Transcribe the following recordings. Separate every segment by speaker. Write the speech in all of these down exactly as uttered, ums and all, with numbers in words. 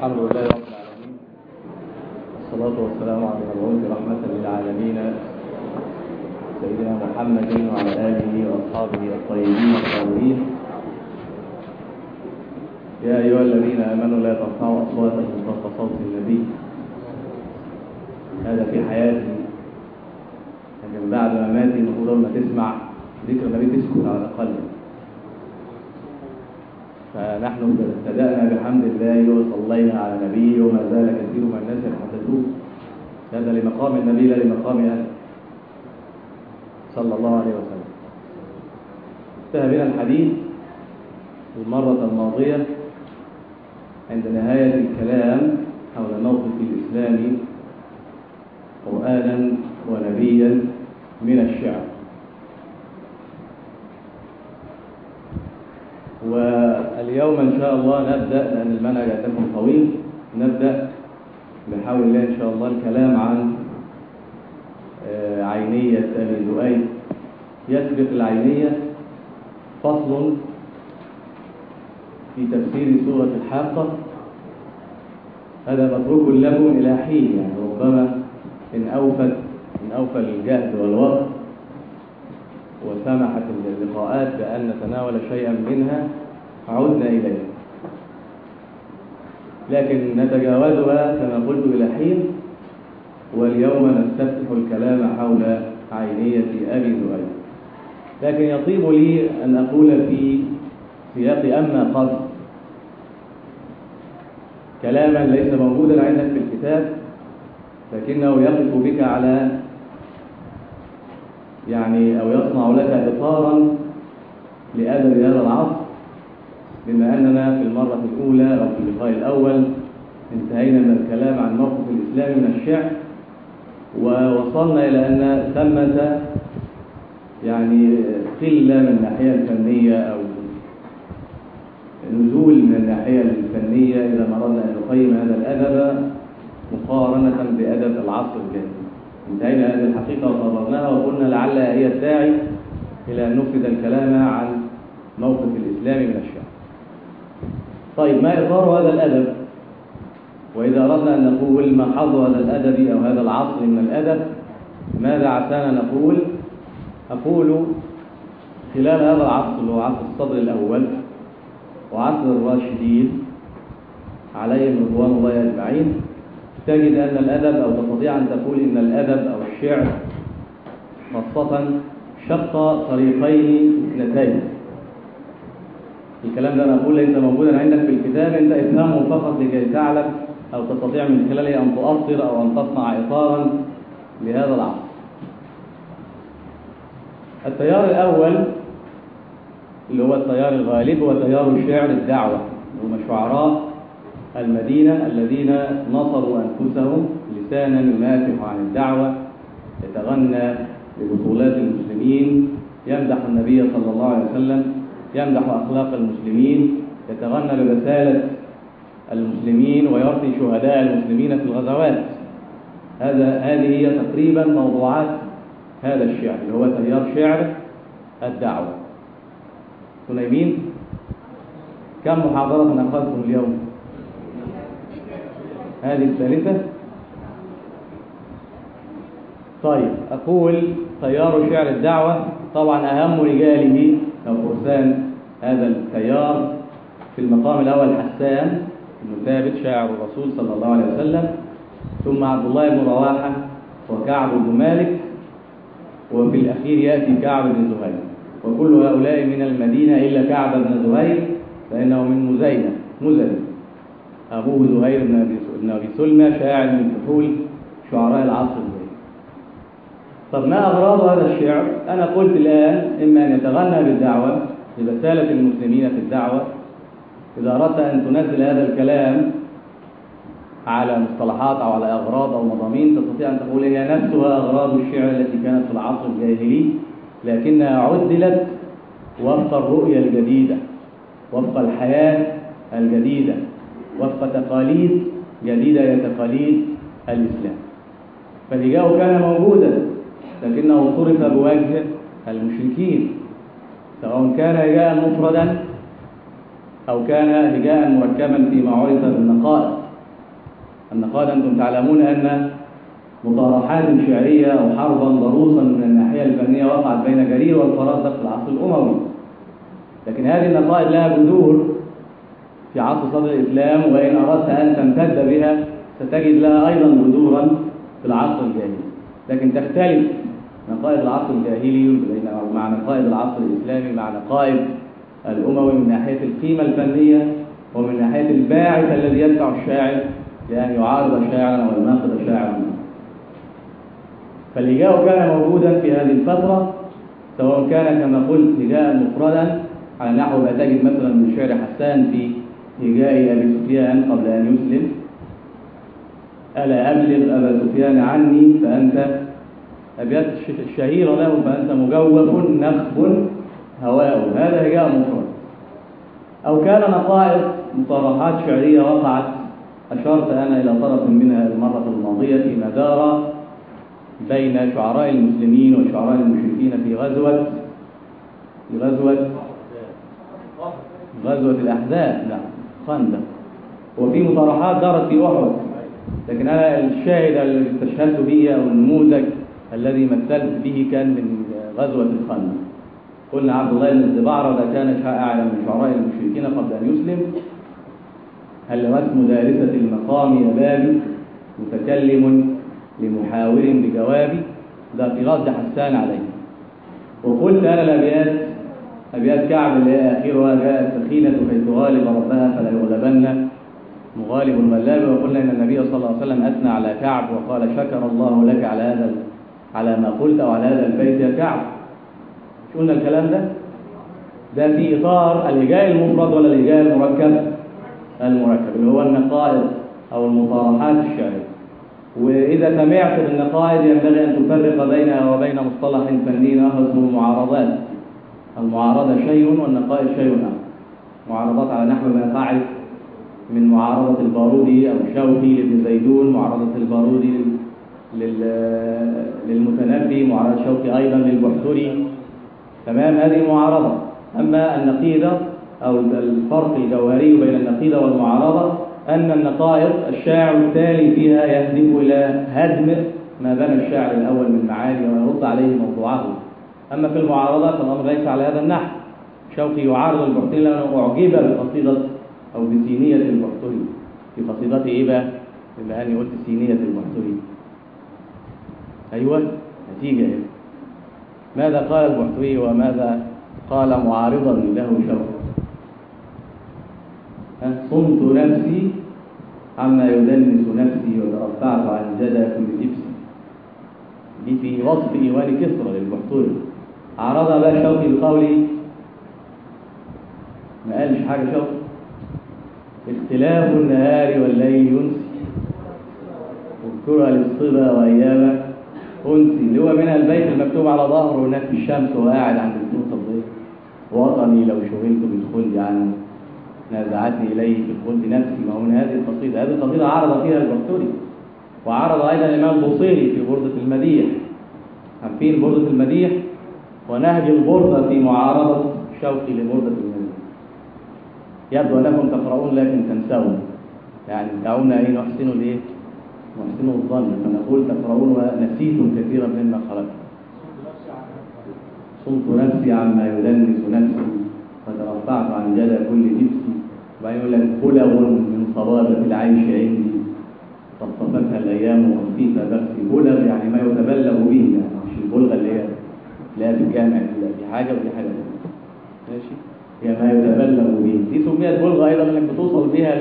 Speaker 1: الحمد لله رب العالمين، والصلاة والسلام على المبعوث رحمة للعالمين سيدنا محمد وعلى آله وأصحابه الطيبين الطاهرين. يا أيها الذين آمنوا لا ترفعوا أصواتكم فوق صوت النبي. هذا في حياتي، لكن بعد مماتي المفروض لما تسمع ذكر النبي تسكت على الأقل. فنحن ابتدأنا بحمد الله وصلينا على النبي، وما زال كثير من الناس يحدثون هذا لمقام النبي لا لمقام أهل صلى الله عليه وسلم. انتهى بنا الحديث المرة الماضية عند نهاية الكلام حول موقف الإسلام قرآنا ونبيا من الشعر. واليوم إن شاء الله نبدأ، لأن المنهج عندكم طويل، نبدأ بحول الله إن شاء الله الكلام عن عينية أبي ذؤيب. يسبق العينية فصل في تفسير سورة الحاقة، هذا متروك لكم إلى حين، يعني ربما إن أوفت إن أوفى الجهد والوقت وسمحت اللقاءات بأن نتناول شيئا منها عدنا إليه، لكن نتجاوزها كما قلت إلى حين. واليوم نستفتح الكلام حول عينية أبي ذؤيب. لكن يطيب لي أن أقول في سياق أما قبل كلاما ليس موجودا عندك في الكتاب، لكنه يقف بك على يعني أو يصنع لك إطارا لأدب هذا العصر، بما أننا في المرة الأولى أو في اللقاء الأول انتهينا من الكلام عن موقف الإسلام من الشعر، ووصلنا إلى أن ثمة يعني قلة من الناحية الفنية أو نزول من الناحية الفنية إذا ما أردنا أن نقيم هذا الأدب مقارنة بأدب العصر الجاهلي. انتهينا هذه الحقيقة وقررناها وقلنا لعل هي الداعي إلى أن نفرد الكلام عن موقف الإسلام من الشعر. طيب، ما إطار هذا الأدب؟ وإذا أردنا أن نقول ما حظ هذا الأدب أو هذا العصر من الأدب، ماذا عسانا نقول؟ أقول خلال هذا العصر اللي هو عصر الصدر الأول وعصر الراشدين عليهم رضوان الله أجمعين، تجد أن الأدب أو تستطيع أن تقول إن الأدب أو الشعر خاصة شق طريقين اثنتين. الكلام ده أنا أقول ليس موجودا عندك في الكتاب، أنت افهمه فقط لكي تعلم أو تستطيع من خلاله أن تؤطر أو أن تصنع إطارا لهذا العصر. التيار الأول اللي هو التيار الغالب هو تيار شعر الدعوة، هم شعراء المدينة الذين نصروا أنفسهم لسانا ينافح عن الدعوة، يتغنى ببطولات المسلمين، يمدح النبي صلى الله عليه وسلم، يمدح أخلاق المسلمين، يتغنى برسالة المسلمين ويرثي شهداء المسلمين في الغزوات. هذا هذه هي تقريبا موضوعات هذا الشعر اللي هو تيار شعر الدعوة. سنيمين، كم محاضرة أخذتم اليوم؟ هذه الثالثة. طيب، أقول تيار شعر الدعوة طبعا أهم رجاله أو فرسان هذا التيار في المقام الأول حسان بن ثابت شاعر الرسول صلى الله عليه وسلم، ثم عبد الله بن رواحة وكعب بن مالك، وفي الأخير يأتي كعب بن زهير. وكل هؤلاء من المدينة إلا كعب بن زهير فإنه من مزينة مزني، أبوه زهير بن أبي سلمى شاعر من فحول شعراء العصر الجاهلي. طب ما أغراض هذا الشعر؟ أنا قلت الآن إما أن يتغنى بالدعوة برسالة المسلمين في الدعوة. إذا أردت أن تنزل هذا الكلام على مصطلحات أو على أغراض أو مضامين تستطيع أن تقول هي نفسها أغراض الشعر التي كانت في العصر الجاهلي، لكنها عدلت وفق الرؤية الجديدة، وفق الحياة الجديدة، وفق تقاليد جديدة هي تقاليد الإسلام. فالهجاء كان موجودا لكنه صرف بوجه المشركين، سواء كان هجاء مفردا أو كان هجاء مركبا فيما عرف بالنقائص. النقائض أنتم تعلمون أن مطارحات شعرية أو حربا ضروسا من الناحية الفنية وقعت بين جرير والفرزدق في العصر الأموي، لكن هذه النقائض لها جذور في عصر صدر الإسلام، وإن أردت أن تمتد بها ستجد لها أيضا جذورا في العصر الجاهلي، لكن تختلف نقائض العصر الجاهلي مع نقائض العصر الإسلامي مع نقائض الأموي من ناحية القيمة الفنية ومن ناحية الباعث الذي يدفع الشاعر لأن يعارض شاعرا أو يناقض شاعرا. فالهجاء كان موجودا في هذه الفترة، سواء كان كما قلت هجاء مفردا على نحو ما تجد مثلا من شعر حسان في هجاء أبي سفيان قبل أن يسلم: ألا أبلغ أبا سفيان عني فأنت، أبيات الشهيرة له: فأنت مجوف نخب هواء. هذا هجاء مفرد. أو كان نقائض مطارحات شعرية وقعت، أشرت أنا إلى طرف منها المرة الماضية فيما دار بين شعراء المسلمين وشعراء المشركين في غزوة في غزوة غزوة الأحزاب، نعم خندق، وفي مطارحات دارت في أحد. لكن أنا الشاهد الذي استشهدت به أو النموذج الذي مثلت به كان من غزوة الخندق. قلنا عبد الله بن الزبعرة كان أعلم من شعراء المشركين قبل أن يسلم: هل رسم دارسة المقام يا بابي متكلم لمحاور بجوابي، ده في رد حسان عليه. وقلت أنا الأبيات أبيات كعب اللي هي آخرها: جاءت سخينة كي تغالب ربها فلا يغلبن مغالب الغلاب. وقلنا إن النبي صلى الله عليه وسلم أثنى على كعب وقال: شكر الله لك على هذا على ما قلت أو على هذا البيت يا كعب. شو قلنا الكلام ده؟ ده في إطار الهجاء المفرد ولا الهجاء المركب؟ المركب، اللي هو النقائض أو المطارحات الشعرية. وإذا سمعت بالنقائض ينبغي أن تفرق بينها وبين مصطلح فني آخر اسمه المعارضات. المعارضة شيء والنقائض شيء آخر. معارضات على نحو ما قاعد من معارضة البارودي أو شوقي لابن زيدون، معارضة البارودي للمتنبي، معارضة شوقي أيضا للبحتري، تمام؟ هذه معارضة. أما النقيضة أو الفرق الجوهري بين النقيضة والمعارضة أن النقائض الشاعر التالي فيها يهدف إلى هدم ما بنى الشاعر الأول من معاني ويرد عليه موضوعه. أما في المعارضة فالأمر ليس على هذا النحو. شوقي يعارض البحتري لأنه أعجب بقصيدة أو بسينية البحتري. في قصيدته إيه بقى؟ بما أني قلت سينية البحتري، أيوة نتيجة هنا. ماذا قال البحتري وماذا قال معارضا له شوقي؟ صمت نفسي عما يدنس نفسي وترفعت عن جدى كل تبسي. دي في وصف إيوان كسرى للبحتري. عرضها بقى شوقي بقولي، ما قالش حاجة شوقي: اختلاف النهار والليل ينسي اذكرها للصبا وأيام أنسي، اللي هو منها البيت المكتوب على ظهره هناك في الشمس وقاعد عند الفلوس الضيق: وطني لو شغلت بالخلد عنه نازعتني إليه في الخلد نفسي. ما هو من هذه القصيدة. هذه القصيدة عرض فيها البحتري، وعرض أيضا الإمام البوصيري في بردة المديح. عارفين بردة المديح ونهج البردة في معارضة شوقي لبردة المديح. يبدو أنكم تقرؤون لكن تنسون، يعني دعونا أن نحسن الإيه؟ نحسن الظن، فنقول تقرؤون ونسيتم كثيرا مما خلقت. صمت نفسي عما يدنس نفسي فترفعت عن جدى كل نفسي. وبعدين يقول لك: بلغ من صبابة العيش عندي طففتها الأيام وخفيفة بخسي. بلغ يعني ما يتبلغ به، يعني مش البلغة اللي هي لا في الجامع، دي حاجة ودي حاجة ماشي، هي ما يتبلغ به. دي سميت بلغة أيضا لأنك بتوصل بها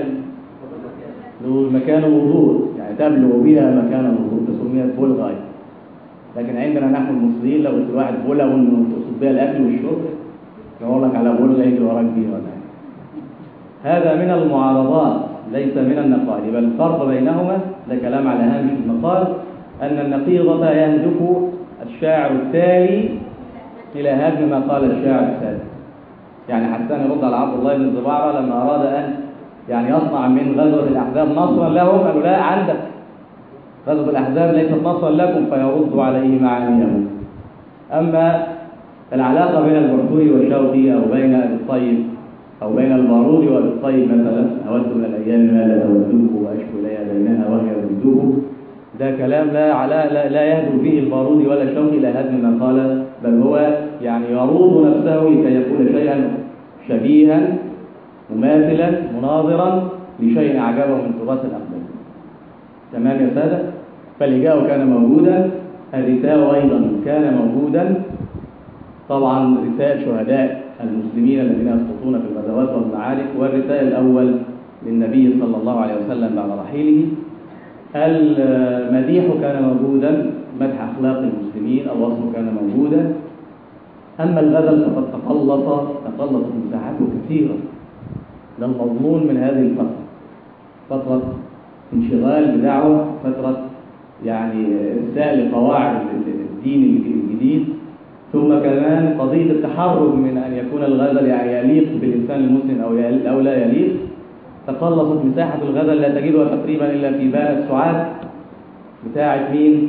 Speaker 1: لمكان الوضوء، يعني تبلغ بها مكان الوضوء، فسميت بلغة أيضا. لكن عندنا نحن المصريين لو قلت الواحد بلغ تقصد بها الأكل والشرب يقول لك على بلغة يجري وراك بيها ولا. هذا من المعارضات ليس من النقائض. بل الفرق بينهما، ده كلام على هامش المقال، أن النقيضة يهدف الشاعر التالي إلى هدم ما قال الشاعر السابق. يعني حسان يرد على عبد الله بن الزبعرة لما أراد أن يعني يصنع من غزوة الأحزاب نصرا لهم، قالوا: لا، عندك غزوة الأحزاب ليست نصرا لكم، فيرد عليه معانيه. أما العلاقة بين البحتري والشوقي أو بين أبي الطيب أو بين البارود والطيب مثلا، أود من الأيام ما لا تودوه وأشكو إليها بينها وهي ودوه. ده كلام لا لا لا يهدو فيه البارود ولا الشوق إلى هدم ما قال، بل هو يعني يروض نفسه لكي يقول شيئا شبيها مماثلا مناظرا لشيء أعجبه من تراث الأقدام. تمام يا سادة؟ فالهجاء كان موجودا، الرثاء أيضا كان موجودا، طبعا رثاء شهداء المسلمين الذين يسقطون في الغزوات والمعارك، والرثاء الأول للنبي صلى الله عليه وسلم بعد رحيله. المديح كان موجودا، مدح أخلاق المسلمين الوصف كان موجودا. أما الغزل فقد تقلص تقلصت مساحته كثيرا. ده المضمون من هذه الفترة، فترة انشغال بدعوة، فترة يعني إرساء لقواعد الدين الجديد، ثم كمان قضية التحرج من أن يكون الغزل يعني يليق بالإنسان المسلم أو لا يليق. تقلصت مساحة الغزل، لا تجدها تقريبا إلا في باب السعاد بتاعة مين؟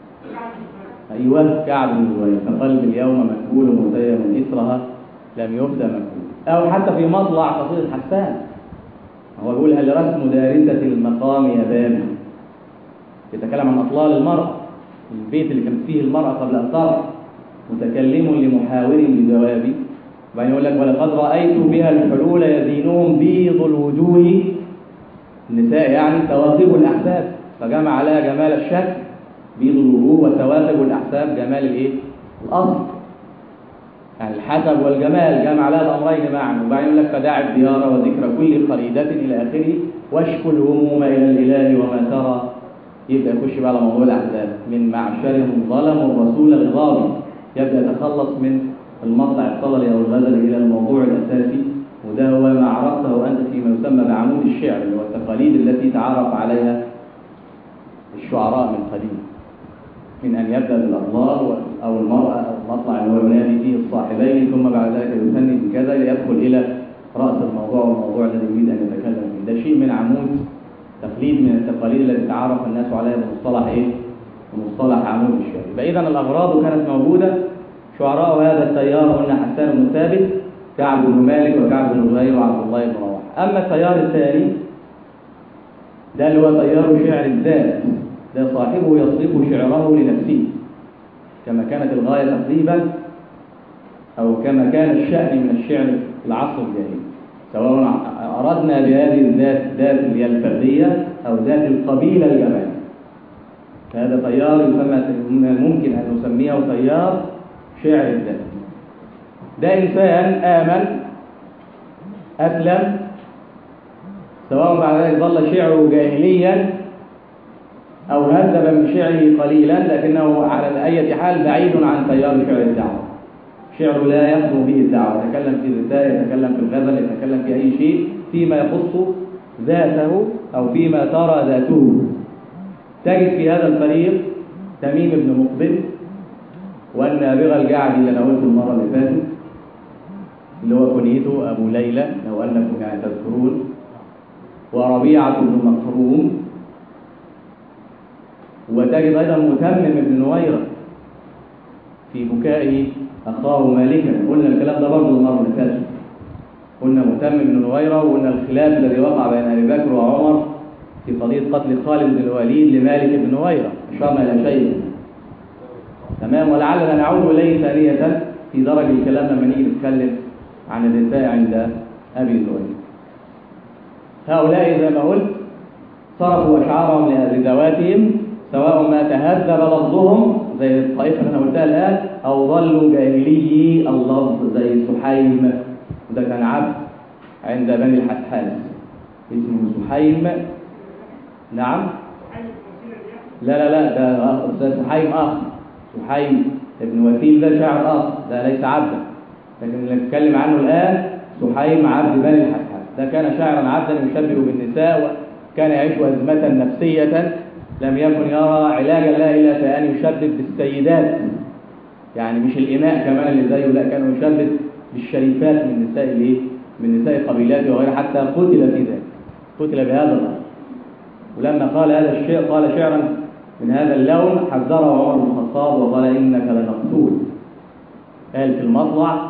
Speaker 1: أيوه، كعب بن زهير، فقلب اليوم مكبول متيم إثرها لم يبدأ مكبول. أو حتى في مطلع قصيدة حسان، هو بيقول هل رسم دارسة المقام يا بابي، يتكلم عن أطلال المرأة، البيت اللي كانت فيه المرأة قبل أن ترى، متكلم لمحاور بجوابي. وبعدين يقول لك ولقد رأيت بها الحلول يزينهم بيض الوجوه، النساء يعني ثواقب الأحساب، فجمع عليها جمال الشكل بيض الوجوه، وثواقب الأحساب جمال الايه؟ الأصل، يعني الحسب والجمال، جمع عليها الأمرين معا. وبعدين يقول لك فداع الديار وذكر كل خريدة إلى آخره، واشكو الهموم إلى الإله وما ترى. يبدأ يخش بقى على موضوع الأحزاب، من معشرهم ظلموا الرسول غضابي، يبدأ يتخلص من المطلع الطللي أو الغزل إلى الموضوع الأساسي، وده هو ما عرفته أنت فيما يسمى بعمود الشعر، اللي هو التقاليد التي تعرف عليها الشعراء من قديم، من أن يبدأ بالأطلال أو المرأة أو المطلع اللي هو ينادي فيه الصاحبين، ثم بعد ذلك يثني بكذا ليدخل إلى رأس الموضوع والموضوع الذي يريد أن يتكلم فيه. ده شيء من عمود تقليد من التقاليد التي تعرف الناس عليها بمصطلح إيه؟ بمصطلح عمود الشعر. فإذا الأغراض كانت موجودة. شعراء هذا التيار قلنا حسان بن ثابت، كعب بن مالك، وكعب بن زهير، وعبد الله بن رواحه. أما التيار الثاني ده اللي هو تيار شعر الذات، ده صاحبه يصرف شعره لنفسه كما كانت الغاية تقريبا، أو كما كان الشأن من الشعر في العصر الجاهلي، سواء أردنا بهذه الذات ذات اللي هي الفردية أو ذات القبيلة الجماعية. هذا تيار يسمى، ممكن أن نسميه تيار شعر الذات. ده إنسان آمن أسلم، سواء بعد ذلك ظل شعره جاهليا أو هذب من شعره قليلا، لكنه على أي حال بعيد عن تيار شعر الدعوة. شعره لا يخلو به الدعوة، يتكلم في الرثاء، يتكلم في الغزل، يتكلم في أي شيء فيما يخص ذاته أو فيما ترى ذاته. تجد في هذا الفريق تميم بن مقبل، والنابغة الجعدي اللي أنا قلته المرة اللي فاتت، اللي هو كنيته أبو ليلى لو أنكم يعني تذكرون، وربيعة بن مخروم، وتجد أيضا متمم بن نويرة في بكائه أخاه مالكا. قلنا الكلام ده برضه المرة اللي فاتت، قلنا متمم بن نويرة، وقلنا الخلاف الذي وقع بين أبي بكر وعمر في قضية قتل خالد بن الوليد لمالك بن نويرة، أشرنا إلى شيء. تمام، ولعلنا نعود إليه ثانية في درج الكلام لما نيجي نتكلم عن الرثاء عند أبي زهير. هؤلاء زي ما قلت صرفوا أشعارهم لذواتهم، سواء ما تهذب لفظهم زي الطائفة اللي أنا قلتها الآن، أو ظلوا جاهلي اللفظ زي سحيم، وده كان عبد عند بني الحسحاس اسمه سحيم. نعم، لا لا لا ده سحيم آخر، سحيم ابن وثيل ده شاعر آخر، ده ليس عبدا، لكن اللي نتكلم عنه الآن سحيم عبد بني الحسحاس، ده كان شاعرا عبدا يشبه بالنساء، وكان يعيش أزمة نفسية لم يكن يرى علاجا لا إلا في أن يشبه بالسيدات، يعني مش الإماء كمان اللي زيه، لا كانوا يشبه بالشريفات من نساء الايه؟ من نساء قبيلاته وغيره، حتى قتل في ذلك، قتل بهذا الأمر. ولما قال هذا الشيء قال شعرا من هذا اللون حذره عمر بن الخطاب وقال إنك لمقتول. قال في المطلع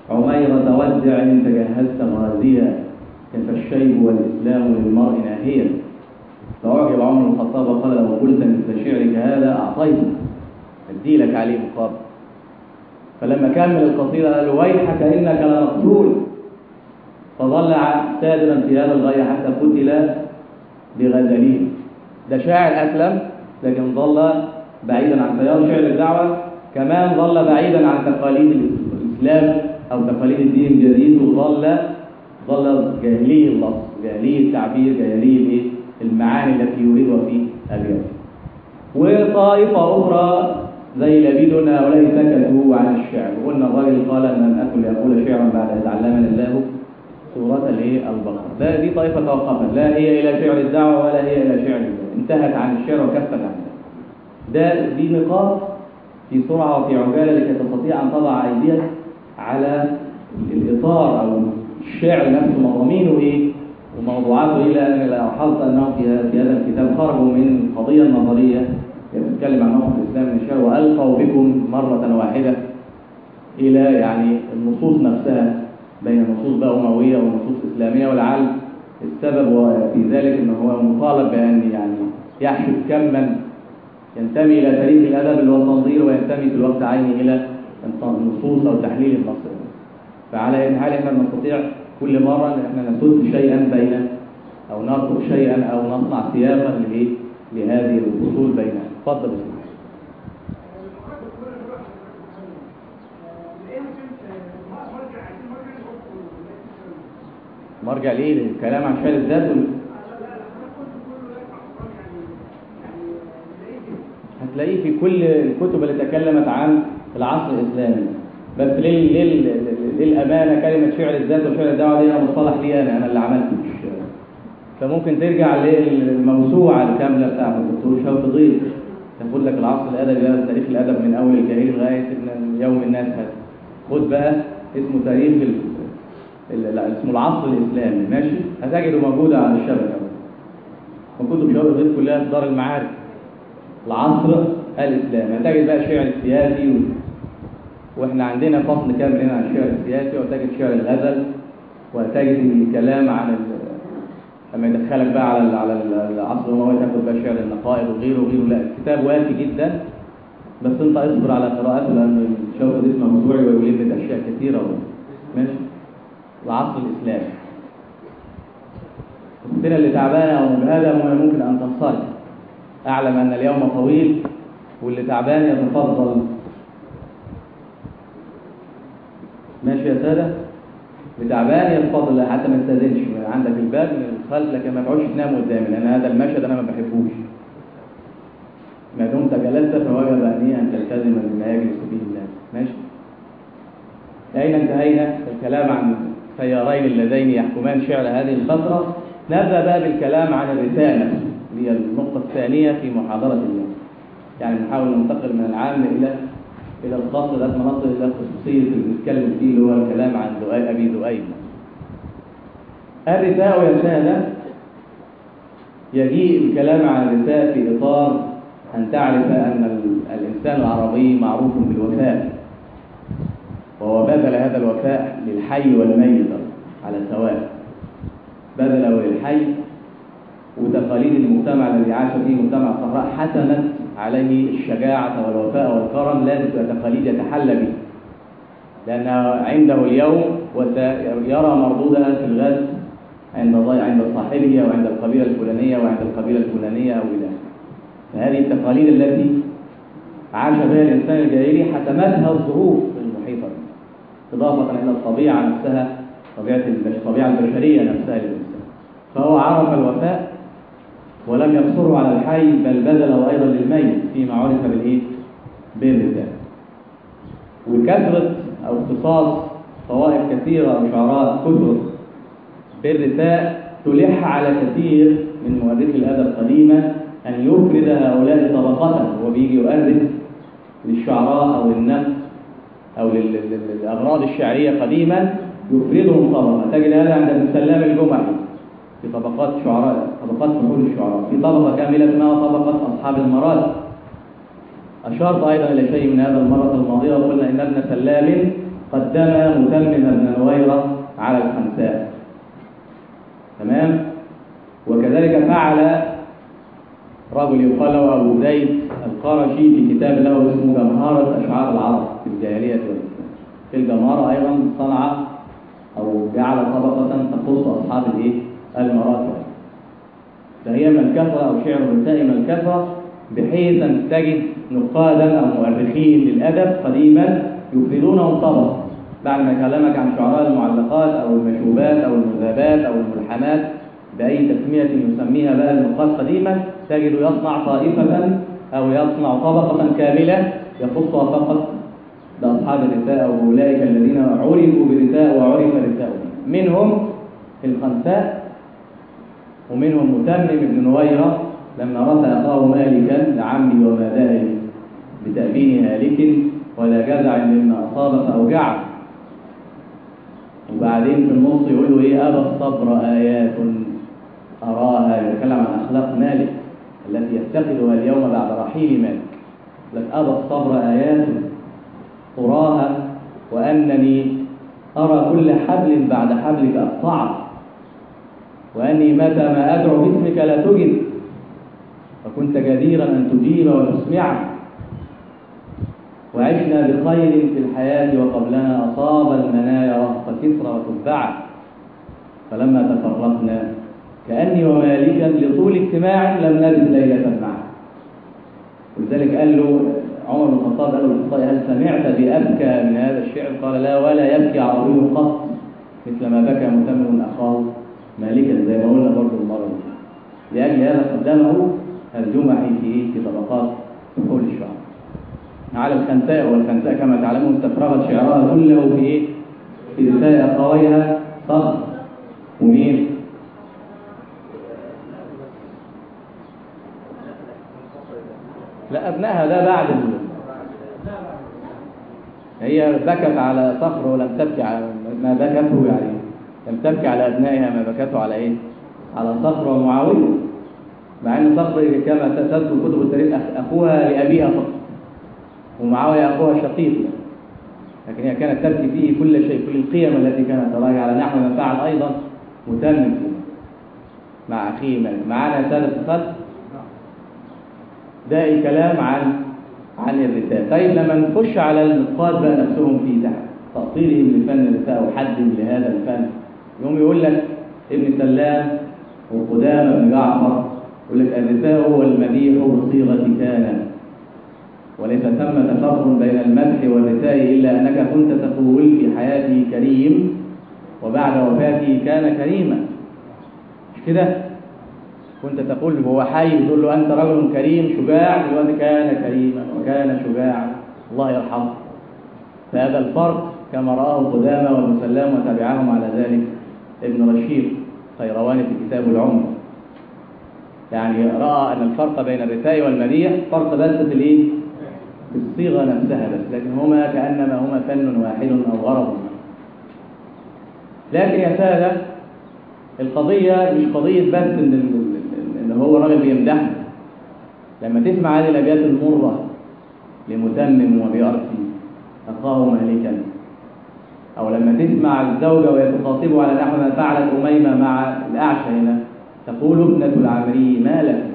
Speaker 1: عميرة ودع إن تجهزت مغازيها، كيف الشيب والإسلام للمرء ناهية. فأعجب عمر بن الخطاب وقال لو قلت مثل شعرك هذا أعطيته، أدي لك عليه مقابل. فلما كمل القصيدة قال ويحك إنك لمقتول، فظل سادرا في هذا الغاية حتى قتل بغزله. ده شاعر أسلم لكن ظل بعيدا عن تيار شعر الدعوة، كمان ظل بعيدا عن تقاليد الإسلام أو تقاليد الدين الجديد، وظل ظل جاهلي اللفظ، جاهلي التعبير، جاهلي المعاني التي يريدها في أبياته. وطائفة أخرى زي لبيد هؤلاء سكتوا عن الشعر، وقلنا الراجل قال أن لم أكن لأقول شعرا بعد إذ علمني الله سورة البقرة. ده دي طائفة توقفت، لا هي إلى شعر الدعوة ولا هي إلى شعر الله، انتهت عن الشعر وكفت عنه. ده دي نقاط في سرعة وفي عجالة لكي تستطيع أن تضع أيديك على الإطار أو الشعر نفسه مضامينه إيه وموضوعاته إيه. لأن لاحظت أنه في هذا الكتاب خرجوا من قضية نظرية بتتكلم عن موقف الإسلام من الشعر، وألقوا بكم مرة واحدة إلى يعني النصوص نفسها، بين نصوص بقى أموية ونصوص إسلامية. ولعل السبب في ذلك أنه هو مطالب بأن يعني يحشد كما ينتمي إلى تاريخ الأدب اللي هو التنظير، وينتمي في الوقت عينه إلى النصوص أو تحليل النص. فعلى أي حال إحنا نستطيع كل مرة أن إحنا نسد شيئا بين أو نرتب شيئا أو نصنع سياقا لهذه الفصول بينها. اتفضل يا سيدي. مرجع ليه؟ الكلام عن شعر الذات وال... هتلاقيه في كل الكتب اللي تكلمت عن العصر الإسلامي. بس لل... لل... للأمانة كلمة شعر الذات وشعر الدعوة دي أنا مصطلح لي أنا أنا اللي عملته مش. فممكن ترجع للموسوعة الكاملة بتاعت الدكتور شوقي ضيف تاخد لك العصر الأدبي ده، تاريخ الأدب من أول الجاهلي لغاية يوم الناس هذا. خد بقى اسمه تاريخ ال... اسمه العصر الإسلامي، ماشي؟ هتجده موجودة على الشبكة. وكتب شوقي ضيف كلها في دار المعارف. العصر الإسلامي هتجد بقى الشعر السياسي و... واحنا عندنا فصل كامل هنا عن الشعر السياسي، وتجد شعر الغزل، وتجد الكلام عن ال... لما يدخلك بقى على على العصر الأموي تاخد بقى شعر النقائد وغيره وغيره. لا الكتاب وافي جدا، بس انت اصبر على قراءته لأن شوقي ضيف موضوعي ويلم بأشياء كثيرة و... ماشي. العصر الإسلامي السنة اللي تعبانة أو مجهدة ممكن أن تنصرف. أعلم أن اليوم طويل، واللي تعبان يتفضل. ماشي يا سادة؟ اللي تعبان يتفضل حتى ما يستاذنش عندك الباب من الخلف، لكن ما تقعدش تنام قدامي لأن هذا المشهد أنا ما بحبوش. ما دمت جلست فوجب أني أن تلتزم بما يجلس به الناس. ماشي؟ أين انتهينا؟ الكلام عن التيارين اللذين يحكمان شعر هذه الفترة. نبدأ بقى بالكلام عن الرسالة اللي هي النقطة الثانية في محاضرة اليوم. يعني نحاول ننتقل من العام إلى إلى الخاص لغاية ما نصل إلى الخصوصية اللي بنتكلم فيه اللي هو الكلام عن دؤيب أبي دؤيب. الرثاء يا سادة يجيء الكلام عن الرثاء في إطار أن تعرف أن الإنسان العربي معروف بالوفاء، وهو بذل هذا الوفاء للحي والميت على سواء. بذله للحي، وتقاليد المجتمع الذي عاش فيه مجتمع الصحراء حتمت عليه الشجاعة والوفاء والكرم، لازم تبقى تقاليد يتحلى به، لأن عنده اليوم وسيرى مردودها في الغد عند عند صاحبه أو عند القبيلة الفلانية وعند القبيلة الفلانية أو إلى آخره. فهذه التقاليد التي عاش بها الإنسان الجاهلي حتمتها الظروف المحيطة به، إضافة إلى الطبيعة نفسها، طبيعة الطبيعة البشرية نفسها للإنسان. فهو عرف الوفاء ولم يقصره على الحي، بل بذله أيضا للميت فيما عرف بالإيه؟ بالرثاء. وكثرة أو اختصاص طوائف كثيرة أو شعراء كثر بالرثاء تلح على كثير من مؤرخي الأدب قديما أن يفرد هؤلاء طبقة. هو بيجي يؤرخ للشعراء أو للنقد أو للأغراض الشعرية قديما، يفردهم طبقة. تجد هذا عند ابن سلام الجمحي في طبقات شعراء، طبقات فحول الشعراء، في طبقة كاملة اسمها طبقة أصحاب المراتب. أشرت أيضا إلى شيء من هذا المرة الماضية وقلنا إن ابن سلام قدم متمم بن نويرة على الخنساء. تمام. وكذلك فعل رجل يقال له أبو زيد القرشي في كتاب له اسمه جمهرة أشعار العرب في الجاهلية والإسلام. في الجمهرة أيضا صنع أو جعل طبقة تخص أصحاب الإيه؟ المراتب. فهي من الكثرة أو شعر النساء من الكثرة، بحيث أن تجد نقادا أو مؤرخين للأدب قديما يفردونهم طبقة بعد ما يكلمك عن شعراء المعلقات أو المشوبات أو المذهبات أو الملحمات بأي تسمية يسميها بقى النقاد قديما، تجد يصنع طائفة أو يصنع طبقة كاملة يخصها فقط بأصحاب الرثاء أو أولئك الذين عرفوا برثاء وعرف رثاءهم. منهم الخنساء، ومنهم متمم بن نويرة لما رثى أخاه مالكا لعمي وما داهي بتأبين هالك ولا جزع مما أصاب فأوجعه. وبعدين في النص يقول له إيه؟ أبى الصبر آيات أراها، يتكلم عن أخلاق مالك التي يفتقدها اليوم بعد رحيل مالك. لك أبى الصبر آيات أراها وأنني أرى كل حبل بعد حبلك أقطعه، وأني متى ما أدعو باسمك لا تجب، فكنت جديرا أن تجيب وتسمع. وعشنا بخير في الحياة وقبلنا أصاب المنايا رهط كسرى وتبعا، فلما تفرقنا كأني ومالكا لطول اجتماع لم نجد ليلة معا. ولذلك قال له عمر بن الخطاب، قال له الخطاب هل سمعت بأبكى من هذا الشعر؟ قال لا، ولا يبكي عربي قط مثل ما بكى متمم أخاه مالكا، زي ما قلنا برضه المرة دي. لأجل هذا قدمه الجمحي في في طبقات فحول الشعر على الخنساء. والخنساء كما تعلمون استفرغت شعرها كله في ايه؟ في رثاء أخويها صخر ومين؟ لا، أبنائها ده بعد ال... هي بكت على صخر ولم تبكي على ما بكته، يعني لم تبكي على أبنائها ما بكته على ايه؟ على صخر ومعاوية، مع ان صخر كما تذكر كتب التاريخ أخوها لأبيها فقط، ومعاوية أخوها شقيق، لكن هي كانت تبكي فيه كل شيء، كل القيم التي كانت تراجع على نحو ما فعل أيضا متمم مع أخيه مالك. معانا سادة الخلق ده الكلام عن عن الرثاء. طيب لما نخش على النقاد بقى نفسهم في تأطيرهم لفن الرثاء وحدهم لهذا الفن، يوم يقول لك ابن سلام وقدامى بن جعفر يقول لك الرثاء هو المديح بصيغة كان، وليس ثمة فرق بين المدح والرثاء إلا أنك كنت تقول في حياته كريم وبعد وفاته كان كريما. مش كده؟ كنت تقول هو حي تقول له أنت رجل كريم شجاع، دلوقتي كان كريما وكان شجاعا، الله يرحمه. فهذا الفرق كما رآه قدامى وابن سلام وتبعهم على ذلك ابن رشيد خيرواني في كتاب العمر، يعني رأى أن الفرق بين الرثاء والمديح فرق بس في الإيه؟ في الصيغة نفسها بس، لكن هما كأنما هما فن واحد أو غرض. لكن يا سادة القضية مش قضية بس إن إن هو راجل بيمدحه. لما تسمع هذه الأبيات المرة لمتمم وبيرثي أخاه مالكا، أو لما تسمع الزوجة وهي تخاطبه على نحو ما فعلت أميمة مع الأعشى هنا، تقول ابنة العمري ما لك